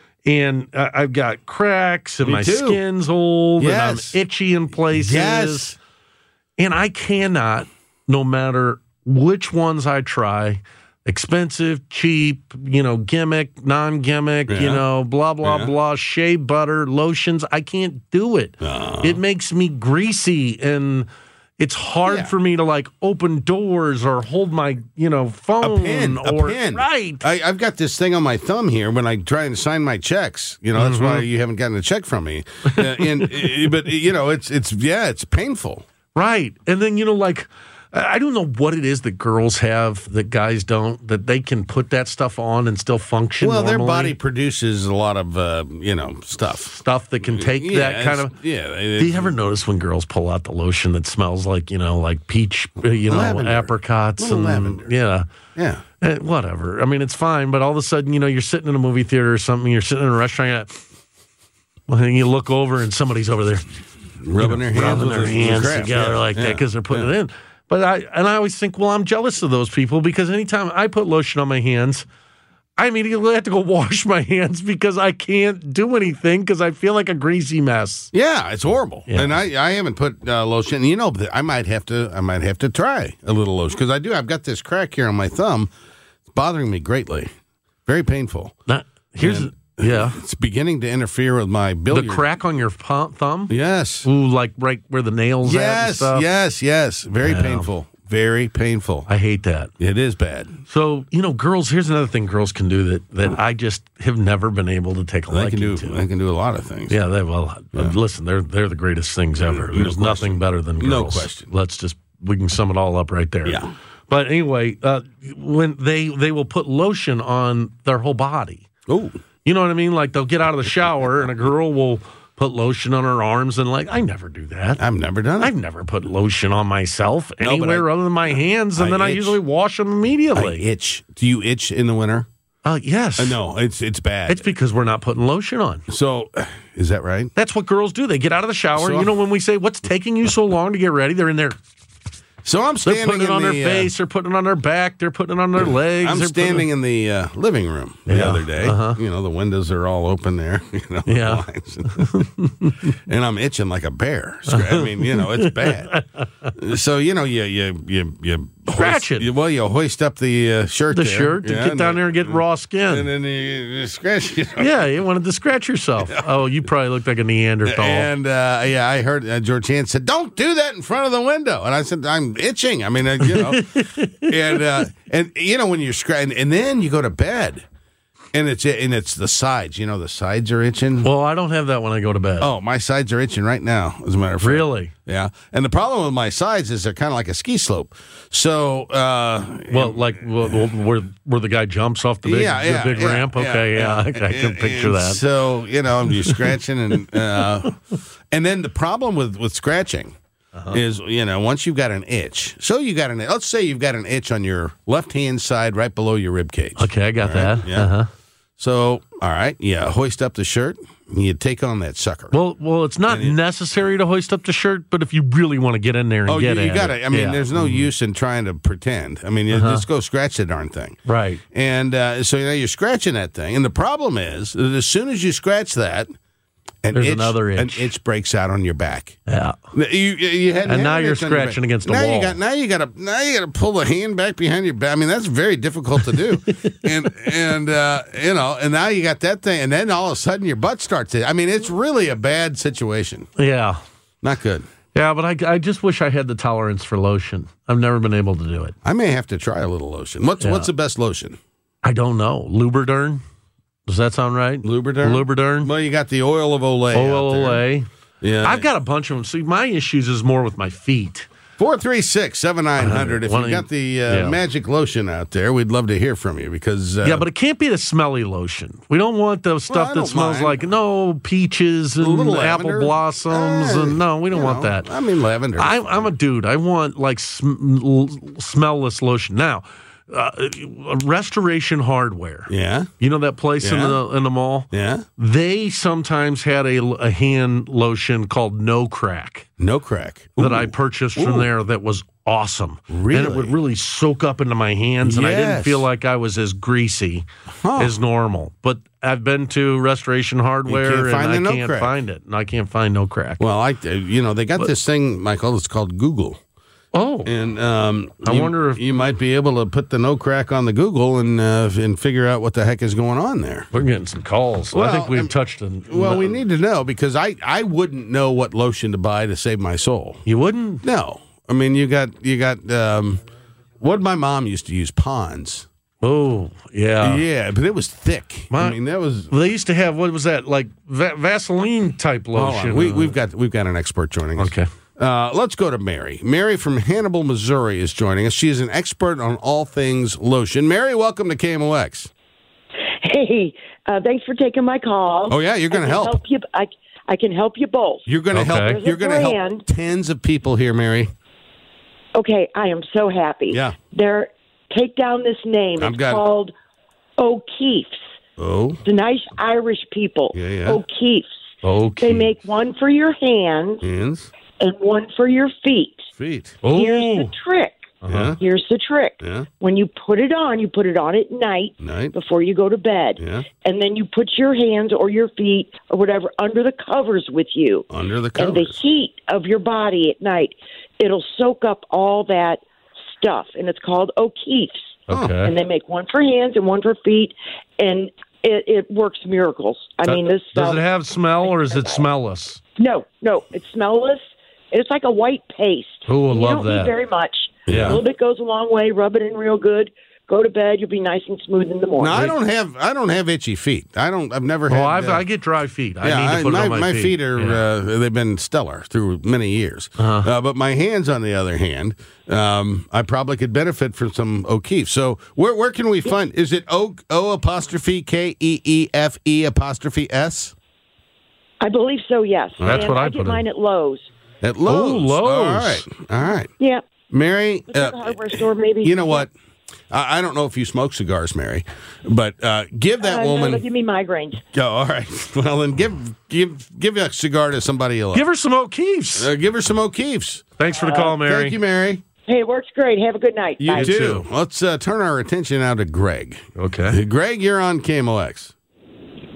And I- I've got cracks and Me my too. skin's old Yes. and I'm itchy in places. Yes. And I cannot, no matter which ones I try, expensive, cheap, you know, gimmick, non-gimmick, you Yeah. know, blah, blah, Yeah. blah, shea butter, lotions, I can't do it. Uh. It makes me greasy and it's hard Yeah. for me to like open doors or hold my, you know, phone A pin, or a pin. right. I, I've got this thing on my thumb here when I try and sign my checks. You know, that's Mm-hmm. why you haven't gotten a check from me. Uh, and uh, but you know, it's it's yeah, it's painful. Right. And then, you know, like, I I don't know what it is that girls have that guys don't, that they can put that stuff on and still function Well, their normally. body produces a lot of uh, you know stuff. Stuff that can take Yeah, that kind it's- of. yeah. it- Do you ever notice when girls pull out the lotion that smells like, you know, like peach, uh, you know, Lavender. apricots Little and lavender. yeah. Yeah. Eh, whatever. I mean, it's fine, but all of a sudden, you know, you're sitting in a movie theater or something, you're sitting in a restaurant, you're like, well, and you look over and somebody's over there Rubbing their hands rubbing with their the- hands the crap. together Yeah. like that Yeah. because they're putting Yeah. it in. But I and I always think, well, I'm jealous of those people because anytime I put lotion on my hands, I immediately have to go wash my hands because I can't do anything because I feel like a greasy mess. Yeah, it's horrible. Yeah. And I, I haven't put uh, lotion. You know, I might have to. I might have to try a little lotion because I do. I've got this crack here on my thumb. It's bothering me greatly. Very painful. Not, here's And yeah, It's beginning to interfere with my billiard. the crack on your pu- thumb. Yes. Ooh, like right where the nails at and Yes. stuff. Yes. Yes. Very Yeah. painful. Very painful. I hate that. It is bad. So, you know, girls, here's another thing girls can do that, that I just have never been able to take a They liking can do. to. They can do a lot of things. Yeah, they well, listen, they're they're the greatest things ever. No There's nothing question. better than girls. No question. Let's just we can sum it all up right there. Yeah. But anyway, uh, when they they will put lotion on their whole body. Oh. You know what I mean? Like they'll get out of the shower and a girl will put lotion on her arms and like I never do that. I've never done it. I've never put lotion on myself No, but anywhere I- other than my hands, and I then I itch. usually wash them I immediately. itch. Do you itch in the winter? Uh, yes. Uh, no, it's it's bad. It's because we're not putting lotion on. So, is that right? That's what girls do. They get out of the shower. So- you know, when we say, what's taking you so long to get ready? They're in there. So I'm They're standing putting it in on the, their uh, face. They're putting it on their back. They're putting it on their legs. I'm they're standing in the uh, living room the Yeah, other day. uh-huh. You know, the windows are all open there. You know, the Yeah. blinds. And I'm itching like a bear. I mean, you know, it's bad. So you know, you you you you Scratch hoist, it. Well, you hoist up the uh, shirt. The there. shirt, yeah, to get down there and get raw skin. And then you, you scratch it. Yeah, you wanted to scratch yourself. Oh, you probably looked like a Neanderthal. And, uh, yeah, I heard uh, Georgianne said, don't do that in front of the window. And I said, I'm itching. I mean, uh, you know. and, uh, and, you know, when you're scratching, and then you go to bed. And it's and it's the sides. You know, the sides are itching. Well, I don't have that when I go to bed. Oh, my sides are itching right now, as a matter of fact. Really? Yeah. And the problem with my sides is they're kind of like a ski slope. So, uh, well, like well, where where the guy jumps off the big, yeah, yeah, the big yeah, ramp. Okay, yeah, yeah. I, I can and, picture and that. So, you know, you're scratching, and uh, and then the problem with with scratching. Uh-huh. Is, you know, once you've got an itch, so you got an, let's say you've got an itch on your left hand side right below your rib cage. Okay, I got right? that. Yeah. Uh-huh. So, all right, yeah, hoist up the shirt, and you take on that sucker. Well, well, it's not it, necessary to hoist up the shirt, but if you really want to get in there and oh, get you, it, you got it. I mean, yeah. there's no mm-hmm. use in trying to pretend. I mean, you uh-huh. just go scratch the darn thing. Right. And uh, so, you know, you're scratching that thing, and the problem is that as soon as you scratch that, An There's itch, another itch. An itch breaks out on your back. Yeah. You, you hadn't and had now an you're itch on your scratching back. against the now wall. You got, now you got to now you got to pull the hand back behind your back. I mean, that's very difficult to do. and and uh, you know, and now you got that thing, and then all of a sudden your butt starts to. I mean, it's really a bad situation. Yeah. Not good. Yeah, but I, I just wish I had the tolerance for lotion. I've never been able to do it. I may have to try a little lotion. What's Yeah. what's the best lotion? I don't know. Lubriderm? Does that sound right? Lubriderm? Lubriderm? Well, you got the oil of Olay. Oil out there. Olay. Yeah. I've got a bunch of them. See, my issues is more with my feet. four three six, seven nine zero zero. If One you of got the you- uh, yeah. magic lotion out there, we'd love to hear from you because. Uh, yeah, but it can't be the smelly lotion. We don't want the stuff I that don't smells mind. like, no, peaches and little apple lavender. blossoms. Eh, and No, we don't you want know, that. I mean, lavender. I, I'm a dude. I want, like, sm- l- smellless lotion. Now, uh, Restoration Hardware. Yeah. You know that place in Yeah. the in the mall? Yeah. They sometimes had a, a hand lotion called No Crack. No Crack. That Ooh. I purchased from Ooh. there that was awesome. Really? And it would really soak up into my hands, and I didn't Yes. feel like I was as greasy Huh. as normal. But I've been to Restoration Hardware, can't find the and No I can't Crack. find it. And I can't find No Crack. Well, I, uh, you know, they got But- this thing, Michael. It's called Google. Oh, and um, I you, wonder if- you might be able to put the No Crack on the Google and uh, and figure out what the heck is going on there. We're getting some calls. I Well, think we've um, touched on. Well, we need to know because I, I wouldn't know what lotion to buy to save my soul. You wouldn't? No. I mean, you got you got um, what my mom used to use, Pond's. Oh, yeah. Yeah, but it was thick. My- I mean, that was. They used to have, what was that, like va- Vaseline type Hold on. lotion? We, we've got we've got an expert joining us. Okay. Uh, let's go to Mary. Mary from Hannibal, Missouri is joining us. She is an expert on all things lotion. Mary, welcome to K M O X. Hey, uh, thanks for taking my call. Oh, yeah, you're gonna I can help. you. I, I can help you both. You're going to Okay. help. There's a You're going to help brand. tens of people here, Mary. Okay, I am so happy. Yeah. They're take down this name. I've It's got it. called O'Keefe's. Oh, The nice Irish people. Yeah, yeah. O'Keefe's. Okay. They make one for your hands hands, and one for your feet. feet. Oh. Here's the trick. Uh-huh. Here's the trick. Yeah. When you put it on, you put it on at night Night. before you go to bed. Yeah. And then you put your hands or your feet or whatever under the covers with you. Under the And the covers. heat of your body at night, it'll soak up all that stuff. And it's called O'Keefe's. Okay. And they make one for hands and one for feet. And it, it works miracles. I mean, this Does stuff. it have smell or is it smellless? No, no, it's smellless. It's like a white paste. Ooh, I you love don't that. need very much. Yeah. A little bit goes a long way. Rub it in real good. Go to bed. You'll be nice and smooth in the morning. No, I don't have. I don't have itchy feet. I don't. I've never had. Oh, I've, uh, I get dry feet. I yeah, need to put my, it on my, my feet. feet are. Yeah. Uh, they've been stellar through many years. Uh-huh. Uh, but my hands, on the other hand, um, I probably could benefit from some O'Keefe. So where where can we find? Is it O O apostrophe K E E F E apostrophe S? I believe so, yes. That's and what I I put get in. mine at Lowe's. At Lowe's. Oh, Lowe's. All right. All right. Yeah. Mary, Is there uh, a hardware store, maybe? you know what? I, I don't know if you smoke cigars, Mary, but uh, give that Uh, no, woman. they'll give me migraines. Oh, all right. Well, then give give give a cigar to somebody you love. Give her some O'Keefe's. Uh, give her some O'Keefe's. Thanks for the call, Mary. Thank you, Mary. Hey, it works great. Have a good night. You Bye. too. Let's uh, turn our attention now to Greg. Okay. Greg, you're on K M O X.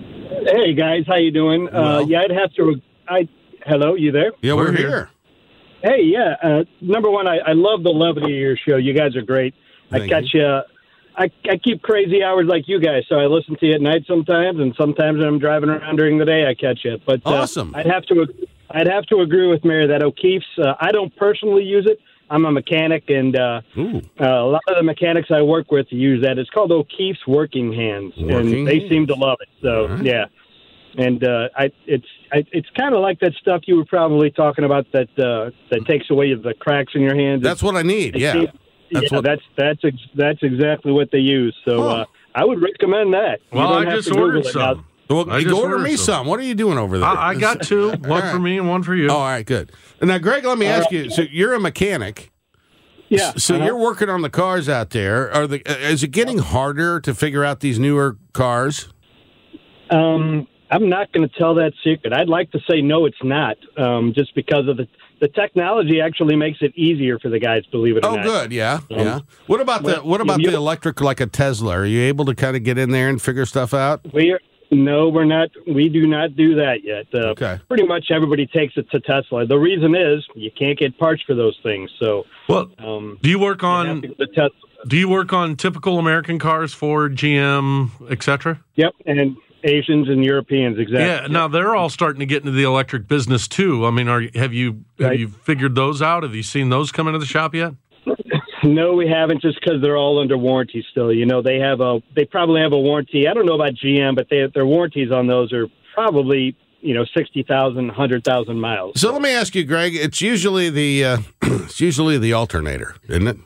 Hey guys, how you doing? Well. Uh, yeah, I'd have to. I hello, you there? Yeah, we're, We're here. here. Hey, yeah. Uh, number one, I, I love the levity of your show. You guys are great. Thank I catch you. Uh, I, I keep crazy hours like you guys, so I listen to you at night sometimes, and sometimes when I'm driving around during the day, I catch you. But uh, awesome. I'd have to I'd have to agree with Mary that O'Keefe's. Uh, I don't personally use it. I'm a mechanic, and uh, uh, a lot of the mechanics I work with use that. It's called O'Keefe's Working Hands, Working and they Hands. seem to love it. So right. yeah, and uh, I it's I, it's kind of like that stuff you were probably talking about that uh, that takes away the cracks in your hands. That's what I need. It Yeah. seems- That's yeah, what- that's that's ex- that's exactly what they use. So Huh. uh, I would recommend that. You Well, don't I have just to Google ordered it. some. Well, I just order ordered me some. some. What are you doing over there? I, I got two, one All for right. me and one for you. Oh, all right, good. Now, Greg, let me All ask right. you. So you're a mechanic. Yeah. So uh-huh. you're working on the cars out there. Are the is it getting harder to figure out these newer cars? Um, I'm not going to tell that secret. I'd like to say no, it's not. Um, just because of the the technology actually makes it easier for the guys. Believe it or Oh, not. good. Yeah, Um, yeah. What about the well, what about you- the electric like a Tesla? Are you able to kind of get in there and figure stuff out? We are, no, we're not. We do not do that yet. Uh, Okay. Pretty much everybody takes it to Tesla. The reason is you can't get parts for those things. So, Well, um, do you work you have on to go to Tesla. do you work on typical American cars, Ford, G M, et cetera? Yep, and Asians and Europeans, exactly. Yeah. Now they're all starting to get into the electric business too. I mean, are have you have Right. you figured those out? Have you seen those come into the shop yet? No, we haven't, just because they're all under warranty still. You know, they have a, they probably have a warranty. I don't know about G M, but they, their warranties on those are probably, you know, sixty thousand, one hundred thousand miles. So let me ask you, Greg. It's usually the uh, it's usually the alternator, isn't it?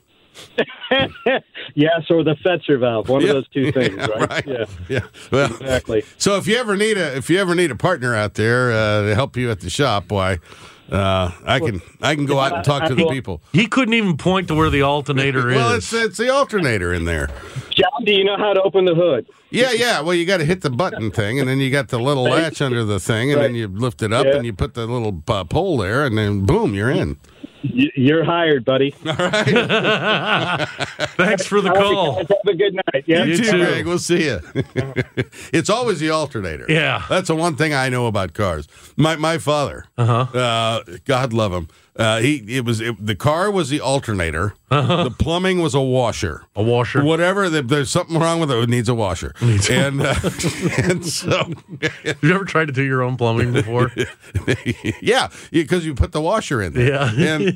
Yes, or the Fetzer valve, one Yeah. of those two things, Yeah, right? right. Yeah, Yeah. Well, exactly. So if you ever need a if you ever need a partner out there uh, to help you at the shop, why uh, I can I can go out and talk to the people. He couldn't even point to where the alternator Well, is. it's it's the alternator in there. John, do you know how to open the hood? Yeah, yeah. Well, you got to hit the button thing, and then you got the little Right. latch under the thing, and then Right. you lift it up, Yeah. and you put the little uh, pole there, and then boom, you're in. Y- You're hired, buddy. All right. Thanks for the All right, call. guys, have a good night. Yeah. You, You too, too. Greg. We'll see you. It's always the alternator. Yeah. That's the one thing I know about cars. My my father, Uh-huh. uh, God love him. Uh, he it was it, the car was the alternator. The plumbing was a washer. A washer. Whatever. If there's something wrong with it, it needs a washer. Needs- and uh, and so Have you ever tried to do your own plumbing before? yeah, because you put the washer in there. Yeah. and,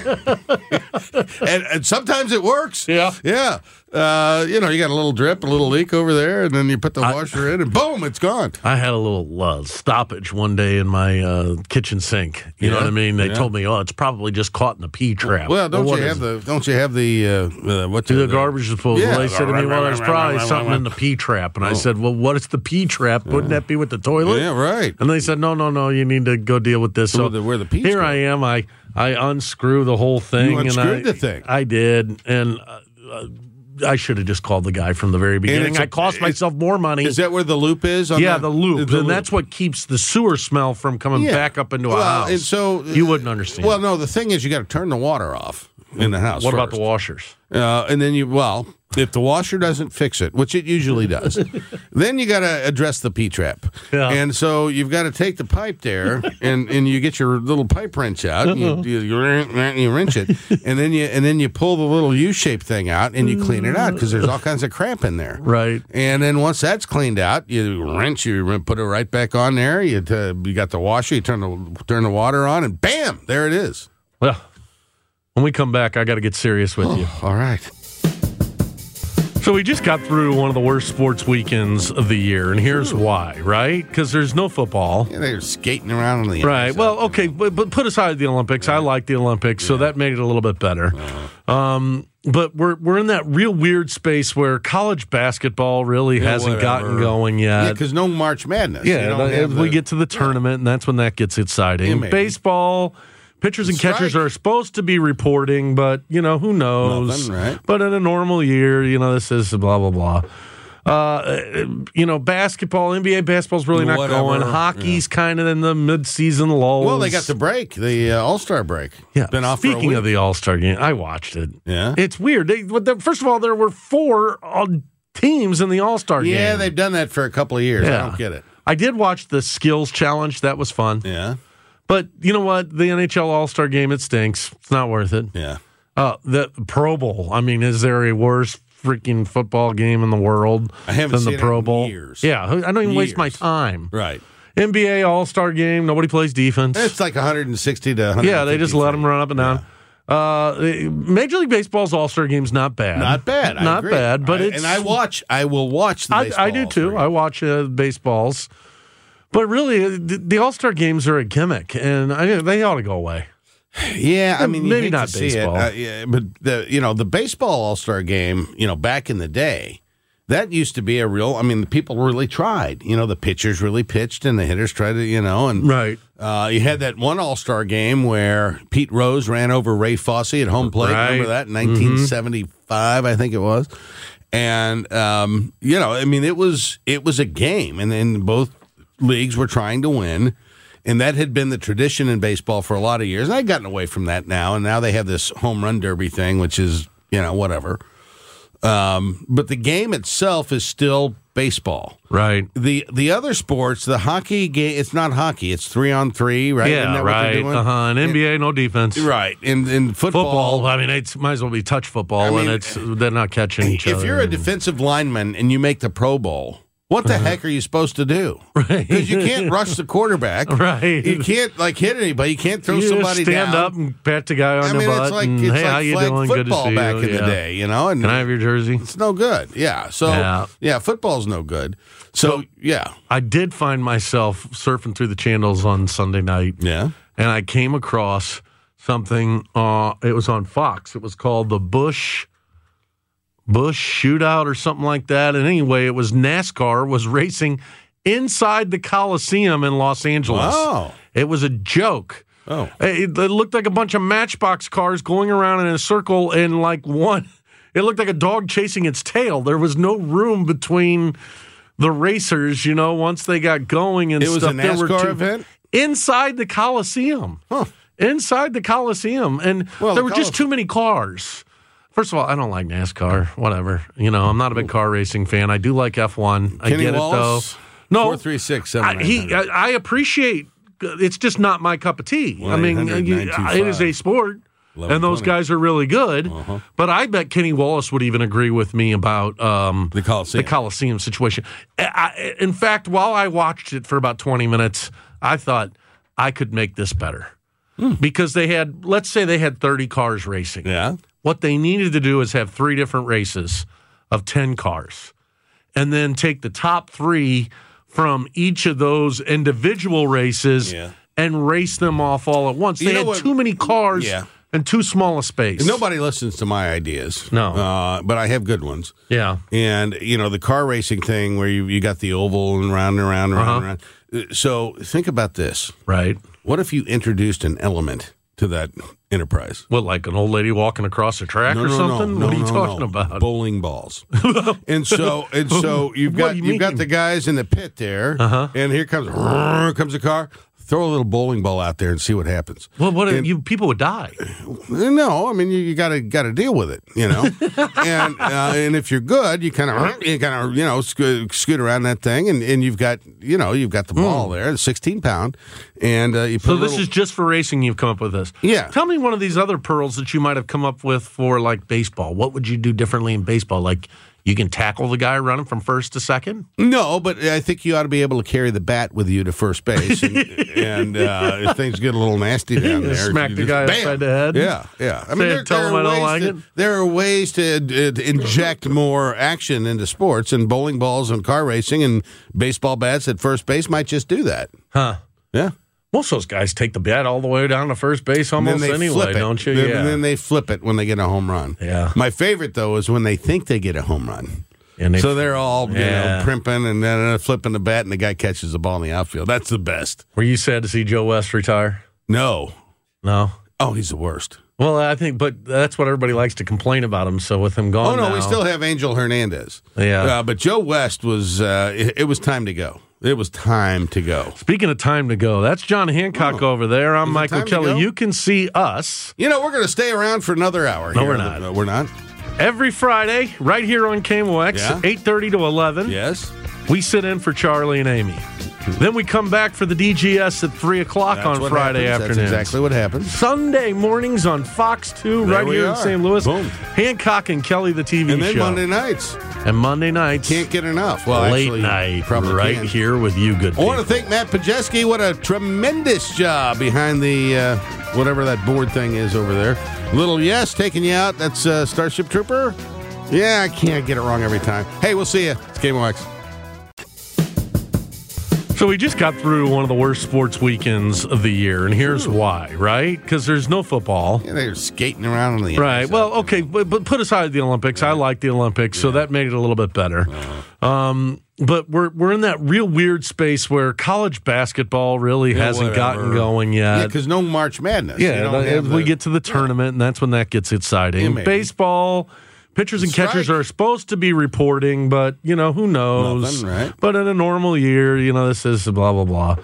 and and sometimes it works. Yeah. yeah. Uh, you know, you got a little drip, a little leak over there, and then you put the washer in, and boom, it's gone. I had a little uh, stoppage one day in my uh, kitchen sink. You know Yeah, what I mean? They yeah. told me, "Oh, it's probably just caught in the P trap." Well, don't what you is have it? the don't you have the uh, uh, what the garbage disposal? Yeah. They said to me, "Well, there's probably something in the P trap," and I Oh. said, "Well, what is the P trap? Wouldn't that be with the toilet?" Yeah, right. And they said, "No, no, no. You need to go deal with this." So Where the- where the P's here go. I am. I I unscrew the whole thing. You and unscrewed I, the thing. I did, and. Uh, uh, I should have just called the guy from the very beginning. it's a- I cost myself more money. Is that where the loop is? On Yeah, the loop, the and that's what keeps the sewer smell from coming Yeah. back up into a Well, house. and so you wouldn't understand. Well, no, the thing is, you got to turn the water off in the house. what about first. the washers? Uh, and then you, well, if the washer doesn't fix it, which it usually does, then you got to address the P trap. Yeah. And so you've got to take the pipe there, and, and you get your little pipe wrench out, and you, you, you, you wrench it, and then you and then you pull the little U-shaped thing out, and you clean it out because there's all kinds of crap in there. Right. And then once that's cleaned out, you wrench, you put it right back on there. You t- you got the washer, you turn the turn the water on, and bam, there it is. Well, when we come back, I got to get serious with you. All right. So we just got through one of the worst sports weekends of the year, and here's why, right? Because there's no football. Yeah, they're skating around on the Right. ice. Well, okay, but, but put aside the Olympics. I like the Olympics, so that made it a little bit better. Um, but we're we're in that real weird space where college basketball really Yeah, hasn't whatever. gotten going yet. Yeah, because no March Madness. Yeah, You don't the- have we the- get to the tournament, and that's when that gets exciting. Yeah, maybe. Baseball, pitchers and catchers Strike. are supposed to be reporting, but, you know, who knows? Nothing, right? But in a normal year, you know, this is blah, blah, blah. Uh, you know, basketball, N B A basketball's really not Whatever, going. Hockey's kind of in the mid-season lulls. Well, they got the break, the uh, All-Star break. Yeah. Been off for a Speaking week. of the All-Star game, I watched it. Yeah? It's weird. They, but the, first of all, there were four uh, teams in the All-Star game. Yeah, they've done that for a couple of years. I Yeah. don't get it. I did watch the skills challenge. That was fun. Yeah. But you know what? The N H L All-Star Game, it stinks. It's not worth it. Yeah. Uh, the Pro Bowl. I mean, is there a worse freaking football game in the world I haven't than seen the Pro it in Bowl? years. Yeah, I don't even Years. waste my time. Right. N B A All-Star Game, nobody plays defense. It's like one hundred sixty to one hundred fifty. Yeah, they just let them run up and down. Yeah. Uh, Major League Baseball's All-Star Game's not bad. Not bad. I not agree. bad, but I, it's... And I watch, I will watch the I, baseball I do too. I watch uh, baseballs. But really, the, the All-Star Games are a gimmick, and I, they ought to go away. Yeah, I mean, you maybe hate not to see baseball, it, uh, yeah, but the you know the baseball All Star Game, you know, back in the day, that used to be a real. I mean, the people really tried. You know, the pitchers really pitched, and the hitters tried to. You know, and right. Uh, you had that one All Star Game where Pete Rose ran over Ray Fosse at home plate. Right. Remember that in nineteen seventy-five, mm-hmm. I think it was. And um, you know, I mean, it was it was a game, and then both leagues were trying to win. And that had been the tradition in baseball for a lot of years. And I've gotten away from that now. And now they have this home run derby thing, which is, you know, whatever. Um, but the game itself is still baseball. Right. The the other sports, the hockey game, it's not hockey. It's three on three, right? Yeah, Isn't that right. what they're doing? Uh-huh. In N B A, no defense. Right. In, in football, football, I mean, it might as well be touch football, I mean, and it's they're not catching each if other. If you're a defensive lineman and you make the Pro Bowl, what the uh-huh. heck are you supposed to do? Right. Because you can't rush the quarterback. Right. You can't, like, hit anybody. You can't throw you somebody just stand down. up and pat the guy on I the mean, butt. it's like, and, it's hey, like how you flag doing? Good to football see back you. in Yeah. the day, you know? And Can I have your jersey? It's no good. Yeah. So, yeah, yeah football's no good. So, so, yeah. I did find myself surfing through the channels on Sunday night. Yeah. And I came across something. Uh, it was on Fox. It was called the Bush... Bush Shootout or something like that. And anyway, it was NASCAR was racing inside the Coliseum in Los Angeles. Wow. It was a joke. Oh. It, it looked like a bunch of Matchbox cars going around in a circle in like one. It looked like a dog chasing its tail. There was no room between the racers, you know, once they got going and it stuff. It was a NASCAR there were two, event? Inside the Coliseum. Huh. Inside the Coliseum. And well, there the were just too many cars. First of all, I don't like NASCAR. Whatever. You know, I'm not a big car racing fan. I do like F one. I Kenny get Wallace, it, though. No. four three six, seven I, he, I, I appreciate it's just not my cup of tea. I mean, you, it is a sport, and those guys are really good. Uh-huh. But I bet Kenny Wallace would even agree with me about um, the Coliseum. the Coliseum situation. I, in fact, while I watched it for about twenty minutes, I thought I could make this better. Hmm. Because they had, let's say they had thirty cars racing. Yeah. What they needed to do is have three different races of ten cars, and then take the top three from each of those individual races yeah. and race them off all at once. You They know had what? too many cars Yeah. and too small a space. Nobody listens to my ideas. No. Uh, but I have good ones. Yeah. And, you know, the car racing thing where you, you got the oval and round and round and round Uh-huh. and round. So think about this. Right. What if you introduced an element to that enterprise? What, like an old lady walking across a track no, or no, something? No, what are you no, talking no. about? Bowling balls. and so and so you've What got do you you've got mean? the guys in the pit there, Uh-huh. and here comes comes a car. Throw a little bowling ball out there and see what happens. Well, what and, you people would die. No, I mean you, you got to got to deal with it, you know. and uh, and if you're good, you kind of you kind of you know scoot, scoot around that thing, and, and you've got you know you've got the ball mm. there, sixteen pound, and uh, you put. So a this little, is just for racing. You've come up with this. Yeah. Tell me one of these other pearls that you might have come up with for like baseball. What would you do differently in baseball? Like you can tackle the guy running from first to second? No, but I think you ought to be able to carry the bat with you to first base, and, and uh, if things get a little nasty down there, smack you the just, guy bam! upside the head. Yeah, yeah. I Say, mean, there, tell there him are I don't ways like to, it. there are ways to, uh, to inject more action into sports, and bowling balls and car racing and baseball bats at first base might just do that. Huh? Yeah. Most of those guys take the bat all the way down to first base almost anyway, don't you? Then, yeah. And then they flip it when they get a home run. Yeah. My favorite though is when they think they get a home run. And they, so they're all you yeah. know primping and then uh, flipping the bat, and the guy catches the ball in the outfield. That's the best. Were you sad to see Joe West retire? No, no. Oh, he's the worst. Well, I think, but that's what everybody likes to complain about him. So with him gone, oh no, now, we still have Angel Hernandez. Yeah, uh, but Joe West was. Uh, it, it was time to go. It was time to go. Speaking of time to go, that's John Hancock oh. over there. I'm Is Michael Kelly. You can see us. You know, we're going to stay around for another hour. No, here. we're not. No, we're not. Every Friday, right here on K M O X, yeah. eight thirty to eleven. Yes. We sit in for Charlie and Amy. Then we come back for the D G S at three o'clock That's on what Friday happens. afternoon. That's exactly what happens. Sunday mornings on Fox two, There right we here are. in Saint Louis. Boom. Hancock and Kelly, the T V And then show. Monday nights. And Monday nights. Can't get enough. Well, late actually, night, probably right can. here with you good I people. want to thank Matt Pajeski. What a tremendous job behind the, uh, whatever that board thing is over there. Little Yes taking you out. That's uh, Starship Trooper. Yeah, I can't get it wrong every time. Hey, we'll see you. It's K M O X. So we just got through one of the worst sports weekends of the year, and here's why, right? Because there's no football. Yeah, they're skating around on the Right. Well, okay, but, but put aside the Olympics. I like the Olympics, so that made it a little bit better. Um, but we're we're in that real weird space where college basketball really Yeah, hasn't whatever. gotten going yet. Yeah, because no March Madness. You Yeah, don't the- have we the- get to the tournament, and that's when that gets exciting. Yeah, maybe. Baseball, pitchers and catchers are supposed to be reporting, but, you know, who knows? Nothing, right? But in a normal year, you know, this is blah, blah, blah.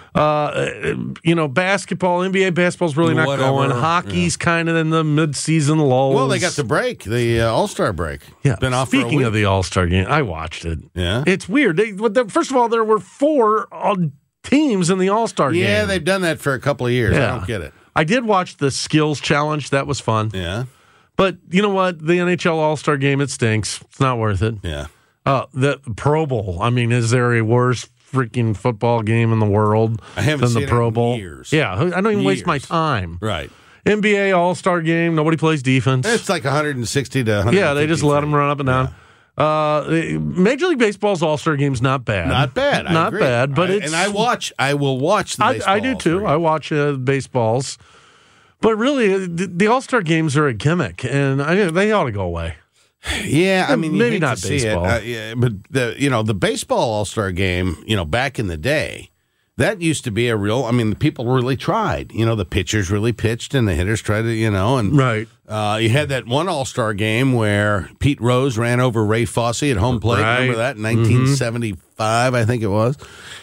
Uh, you know, basketball, N B A basketball's really not Whatever, going. Hockey's kind of in the mid-season lulls. Well, they got the break, the uh, All-Star break. Yeah. Been off for a Speaking week. of the All-Star game, I watched it. Yeah. It's weird. They, what the, first of all, there were four uh, teams in the All-Star game. Yeah, they've done that for a couple of years. I don't get it. I did watch the skills challenge. That was fun. Yeah. But you know what? The N H L All-Star game, it stinks. It's not worth it. Yeah. Uh, the Pro Bowl. I mean, is there a worse freaking football game in the world I haven't than seen the it Pro in Bowl? years. Yeah, I don't even waste my Years. time. Right. N B A All-Star game, nobody plays defense. It's like one hundred sixty to one hundred fifty. Yeah, they just let them run up and down. Uh, Major League Baseball's All-Star game's not bad. Not bad. I Not agree. bad, but I- it's... and I watch. I will watch the I, baseball. I do too. I watch uh, baseballs. But really, uh, the, the All-Star games are a gimmick, and I, they ought to go away. Yeah, I mean, you maybe hate not to see it. baseball. Uh, yeah, but the you know the baseball All Star game, you know, back in the day, that used to be a real. I mean, the people really tried. You know, the pitchers really pitched, and the hitters tried to. You know, and right. Uh, you had that one All Star game where Pete Rose ran over Ray Fosse at home plate. Right. Remember that in nineteen seventy-five, I think it was.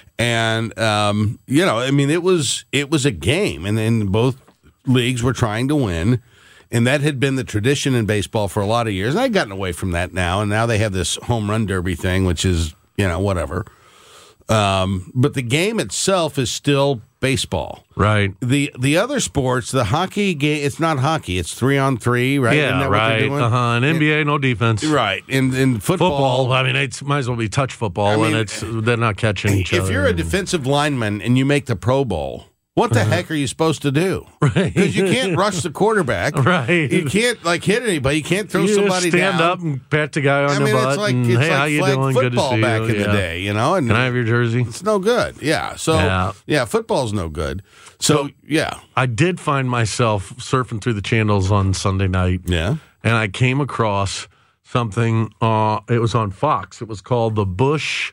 And um, you know, I mean, it was it was a game, and then both leagues were trying to win. And that had been the tradition in baseball for a lot of years. And I've gotten away from that now. And now they have this home run derby thing, which is, you know, whatever. Um, but the game itself is still baseball. Right. The the other sports, the hockey game, it's not hockey. It's three on three, right? Isn't Yeah, that what they're right. doing? Uh-huh. And N B A, no defense. Right. And in football, Football, I mean, it might as well be touch football, I mean, and it's they're not catching each if other. you're a defensive lineman and you make the Pro Bowl, what the heck are you supposed to do? Right. Because you can't rush the quarterback. Right. You can't like hit anybody. You can't throw you somebody just stand down. up and pat the guy on I the mean, butt. it's like and, it's hey, like how you flag doing? Good to football see back you. in the Yeah. day, you know. And Can I have your jersey? It's no good. Yeah. So Yeah. yeah, football's no good. So, yeah, I did find myself surfing through the channels on Sunday night. Yeah. And I came across something. Uh, it was on Fox. It was called the Bush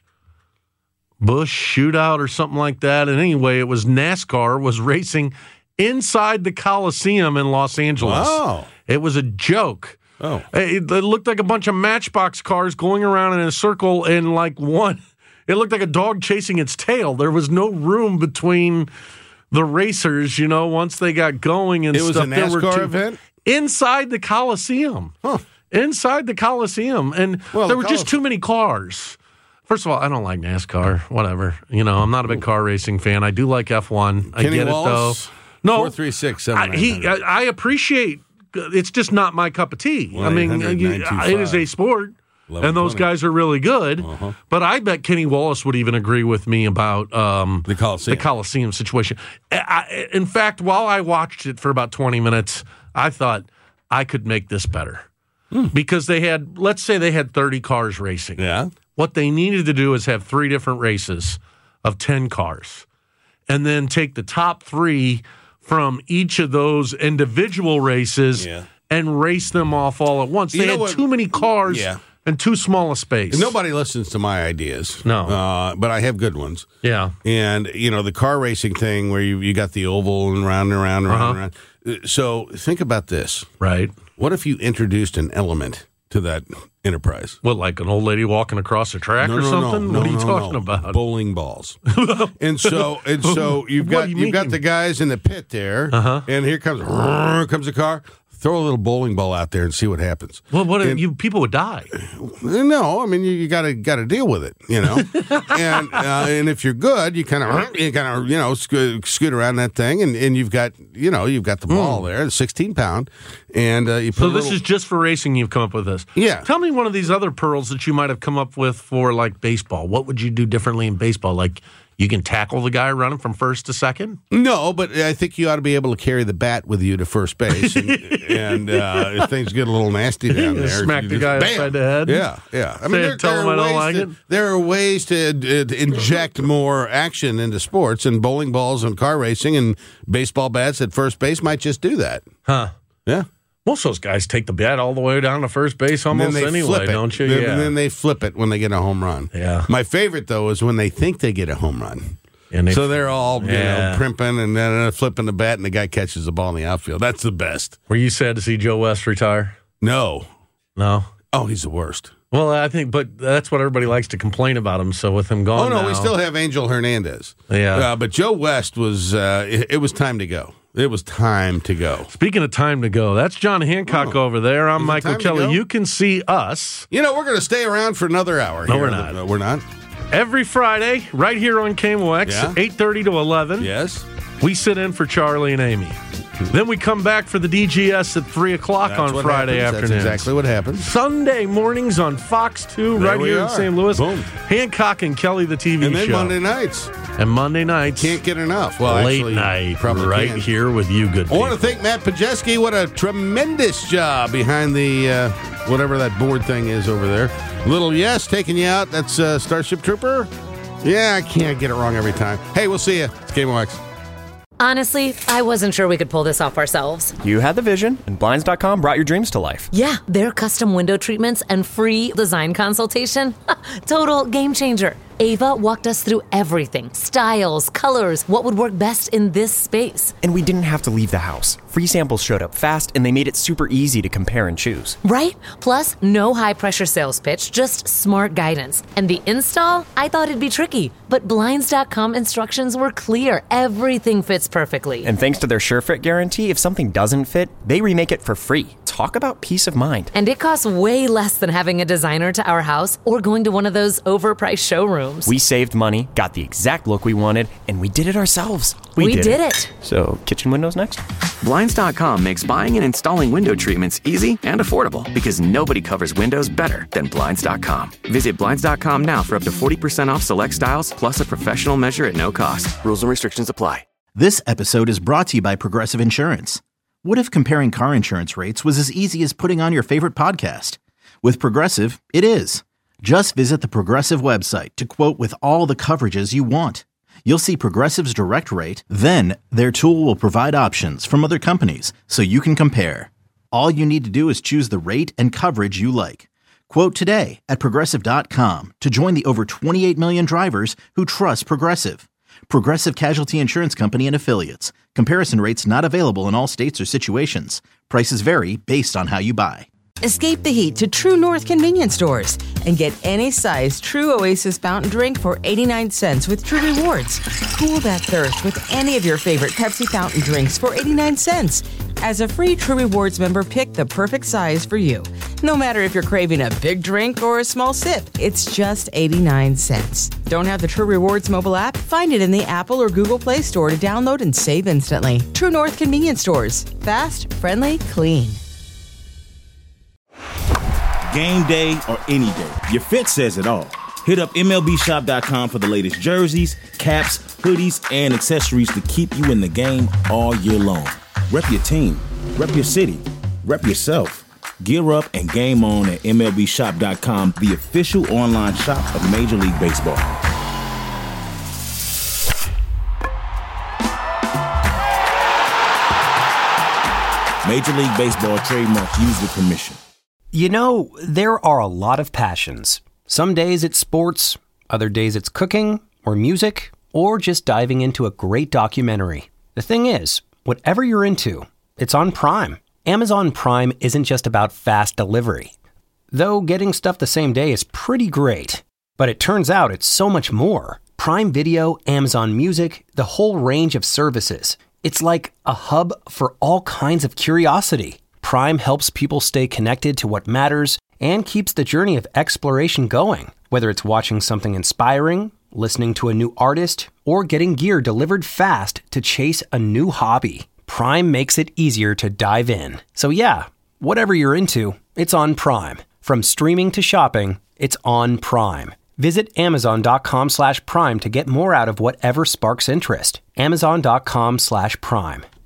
Bush Shootout or something like that. And anyway, it was NASCAR was racing inside the Coliseum in Los Angeles. Wow. It was a joke. Oh. It, it looked like a bunch of Matchbox cars going around in a circle and like one. It looked like a dog chasing its tail. There was no room between the racers, you know, once they got going and It was stuff. a There were NASCAR two- event? inside the Coliseum. Huh. Inside the Coliseum. And Well, there the were just Colis- too many cars. First of all, I don't like NASCAR. Whatever. You know, I'm not a big car racing fan. I do like F one. I Kenny get Wallace, it, though. No. four three six seven. I, he, I, I appreciate it's just not my cup of tea. I mean, you, it is a sport, and those guys are really good. Uh-huh. But I bet Kenny Wallace would even agree with me about um, the Coliseum. the Coliseum situation. I, in fact, while I watched it for about twenty minutes, I thought I could make this better. Hmm. Because they had, let's say they had thirty cars racing. Yeah. What they needed to do is have three different races of ten cars, and then take the top three from each of those individual races Yeah. and race them off all at once. You They know had what- too many cars Yeah. and too small a space. Nobody listens to my ideas. No. Uh, but I have good ones. Yeah. And, you know, the car racing thing where you, you got the oval and round and round and round and round. Uh, So think about this. Right. What if you introduced an element to that enterprise? What, like an old lady walking across a track No, or no, no, something? no, what are you no, talking no. about? Bowling balls. and so and so you've What got do you you've got mean? the guys in the pit there, Uh-huh. and here comes here comes a car. Throw a little bowling ball out there and see what happens. Well, what and, you people would die. No, I mean you, you got to got to deal with it, you know. and uh, and if you're good, you kind of you kind of you know scoot, scoot around that thing, and, and you've got you know you've got the ball mm. there, sixteen pound, and uh, you put. So a this little, is just for racing. You've come up with this. Yeah. Tell me one of these other pearls that you might have come up with for like baseball. What would you do differently in baseball? Like. You can tackle the guy running from first to second? No, but I think you ought to be able to carry the bat with you to first base. And, and uh, if things get a little nasty down there. Smack the just, guy bam. upside the head? Yeah, yeah. I Say mean, there, tell there him I don't like to, it? There are ways to, uh, to inject more action into sports, and bowling balls and car racing and baseball bats at first base might just do that. Huh. Yeah. Most of those guys take the bat all the way down to first base almost anyway, don't you? Then, yeah. And then they flip it when they get a home run. Yeah. My favorite, though, is when they think they get a home run. And they, so they're all you yeah. know, primping and then uh, flipping the bat, and the guy catches the ball in the outfield. That's the best. Were you sad to see Joe West retire? No. No? Oh, he's the worst. Well, I think, but that's what everybody likes to complain about him. So with him gone, oh no, now, we still have Angel Hernandez. Yeah, uh, but Joe West was. Uh, it, it was time to go. It was time to go. Speaking of time to go, that's John Hancock oh. over there. I'm Is Michael Kelly. You can see us. You know, we're going to stay around for another hour. No, here. we're not. No, we're not. Every Friday, right here on K M O X, yeah. eight thirty to eleven. Yes. We sit in for Charlie and Amy. Then we come back for the D G S at three o'clock That's on Friday happens. afternoon. That's exactly what happens. Sunday mornings on Fox two, there right here are. in Saint Louis. Boom. Hancock and Kelly, the T V show. And then show. Monday nights. And Monday nights. Can't get enough. Well, late actually, night, probably right can. here with you good people. I want to thank Matt Pajeski. What a tremendous job behind the, uh, whatever that board thing is over there. Little yes, taking you out. That's uh, Starship Trooper. Yeah, I can't get it wrong every time. Hey, we'll see you. It's K M O X. Honestly, I wasn't sure we could pull this off ourselves. You had the vision, and Blinds dot com brought your dreams to life. Yeah, their custom window treatments and free design consultation. Total game changer. Ava walked us through everything. Styles, colors, what would work best in this space. And we didn't have to leave the house. Free samples showed up fast, and they made it super easy to compare and choose. Right? Plus, no high-pressure sales pitch, just smart guidance. And the install? I thought it'd be tricky. But Blinds dot com instructions were clear. Everything fits perfectly. And thanks to their SureFit guarantee, if something doesn't fit, they remake it for free. Talk about peace of mind. And it costs way less than having a designer to our house or going to one of those overpriced showrooms. We saved money, got the exact look we wanted, and we did it ourselves. We, we did, did it. it. So, kitchen windows next? Blinds dot com makes buying and installing window treatments easy and affordable because nobody covers windows better than Blinds dot com. Visit Blinds dot com now for up to forty percent off select styles plus a professional measure at no cost. Rules and restrictions apply. This episode is brought to you by Progressive Insurance. What if comparing car insurance rates was as easy as putting on your favorite podcast? With Progressive, it is. Just visit the Progressive website to quote with all the coverages you want. You'll see Progressive's direct rate, then their tool will provide options from other companies so you can compare. All you need to do is choose the rate and coverage you like. Quote today at Progressive dot com to join the over twenty-eight million drivers who trust Progressive. Progressive Casualty Insurance Company and Affiliates. Comparison rates not available in all states or situations. Prices vary based on how you buy. Escape the heat to True North convenience stores and get any size True Oasis fountain drink for eighty-nine cents with True Rewards. Cool that thirst with any of your favorite Pepsi fountain drinks for eighty-nine cents. As a free True Rewards member, pick the perfect size for you. No matter if you're craving a big drink or a small sip, it's just eighty-nine cents. Don't have the True Rewards mobile app? Find it in the Apple or Google Play Store to download and save instantly. True North convenience stores. Fast, friendly, clean. Game day or any day, your fit says it all. Hit up M L B shop dot com for the latest jerseys, caps, hoodies, and accessories to keep you in the game all year long. Rep your team, rep your city, rep yourself. Gear up and game on at M L B shop dot com, the official online shop of Major League Baseball. Major League Baseball trademarks used with permission. You know, there are a lot of passions. Some days it's sports, other days it's cooking, or music, or just diving into a great documentary. The thing is, whatever you're into, it's on Prime. Amazon Prime isn't just about fast delivery. Though getting stuff the same day is pretty great. But it turns out it's so much more. Prime Video, Amazon Music, the whole range of services. It's like a hub for all kinds of curiosity. Prime helps people stay connected to what matters and keeps the journey of exploration going. Whether it's watching something inspiring, listening to a new artist, or getting gear delivered fast to chase a new hobby, Prime makes it easier to dive in. So yeah, whatever you're into, it's on Prime. From streaming to shopping, it's on Prime. Visit amazon.com slash prime to get more out of whatever sparks interest. Amazon.com slash prime.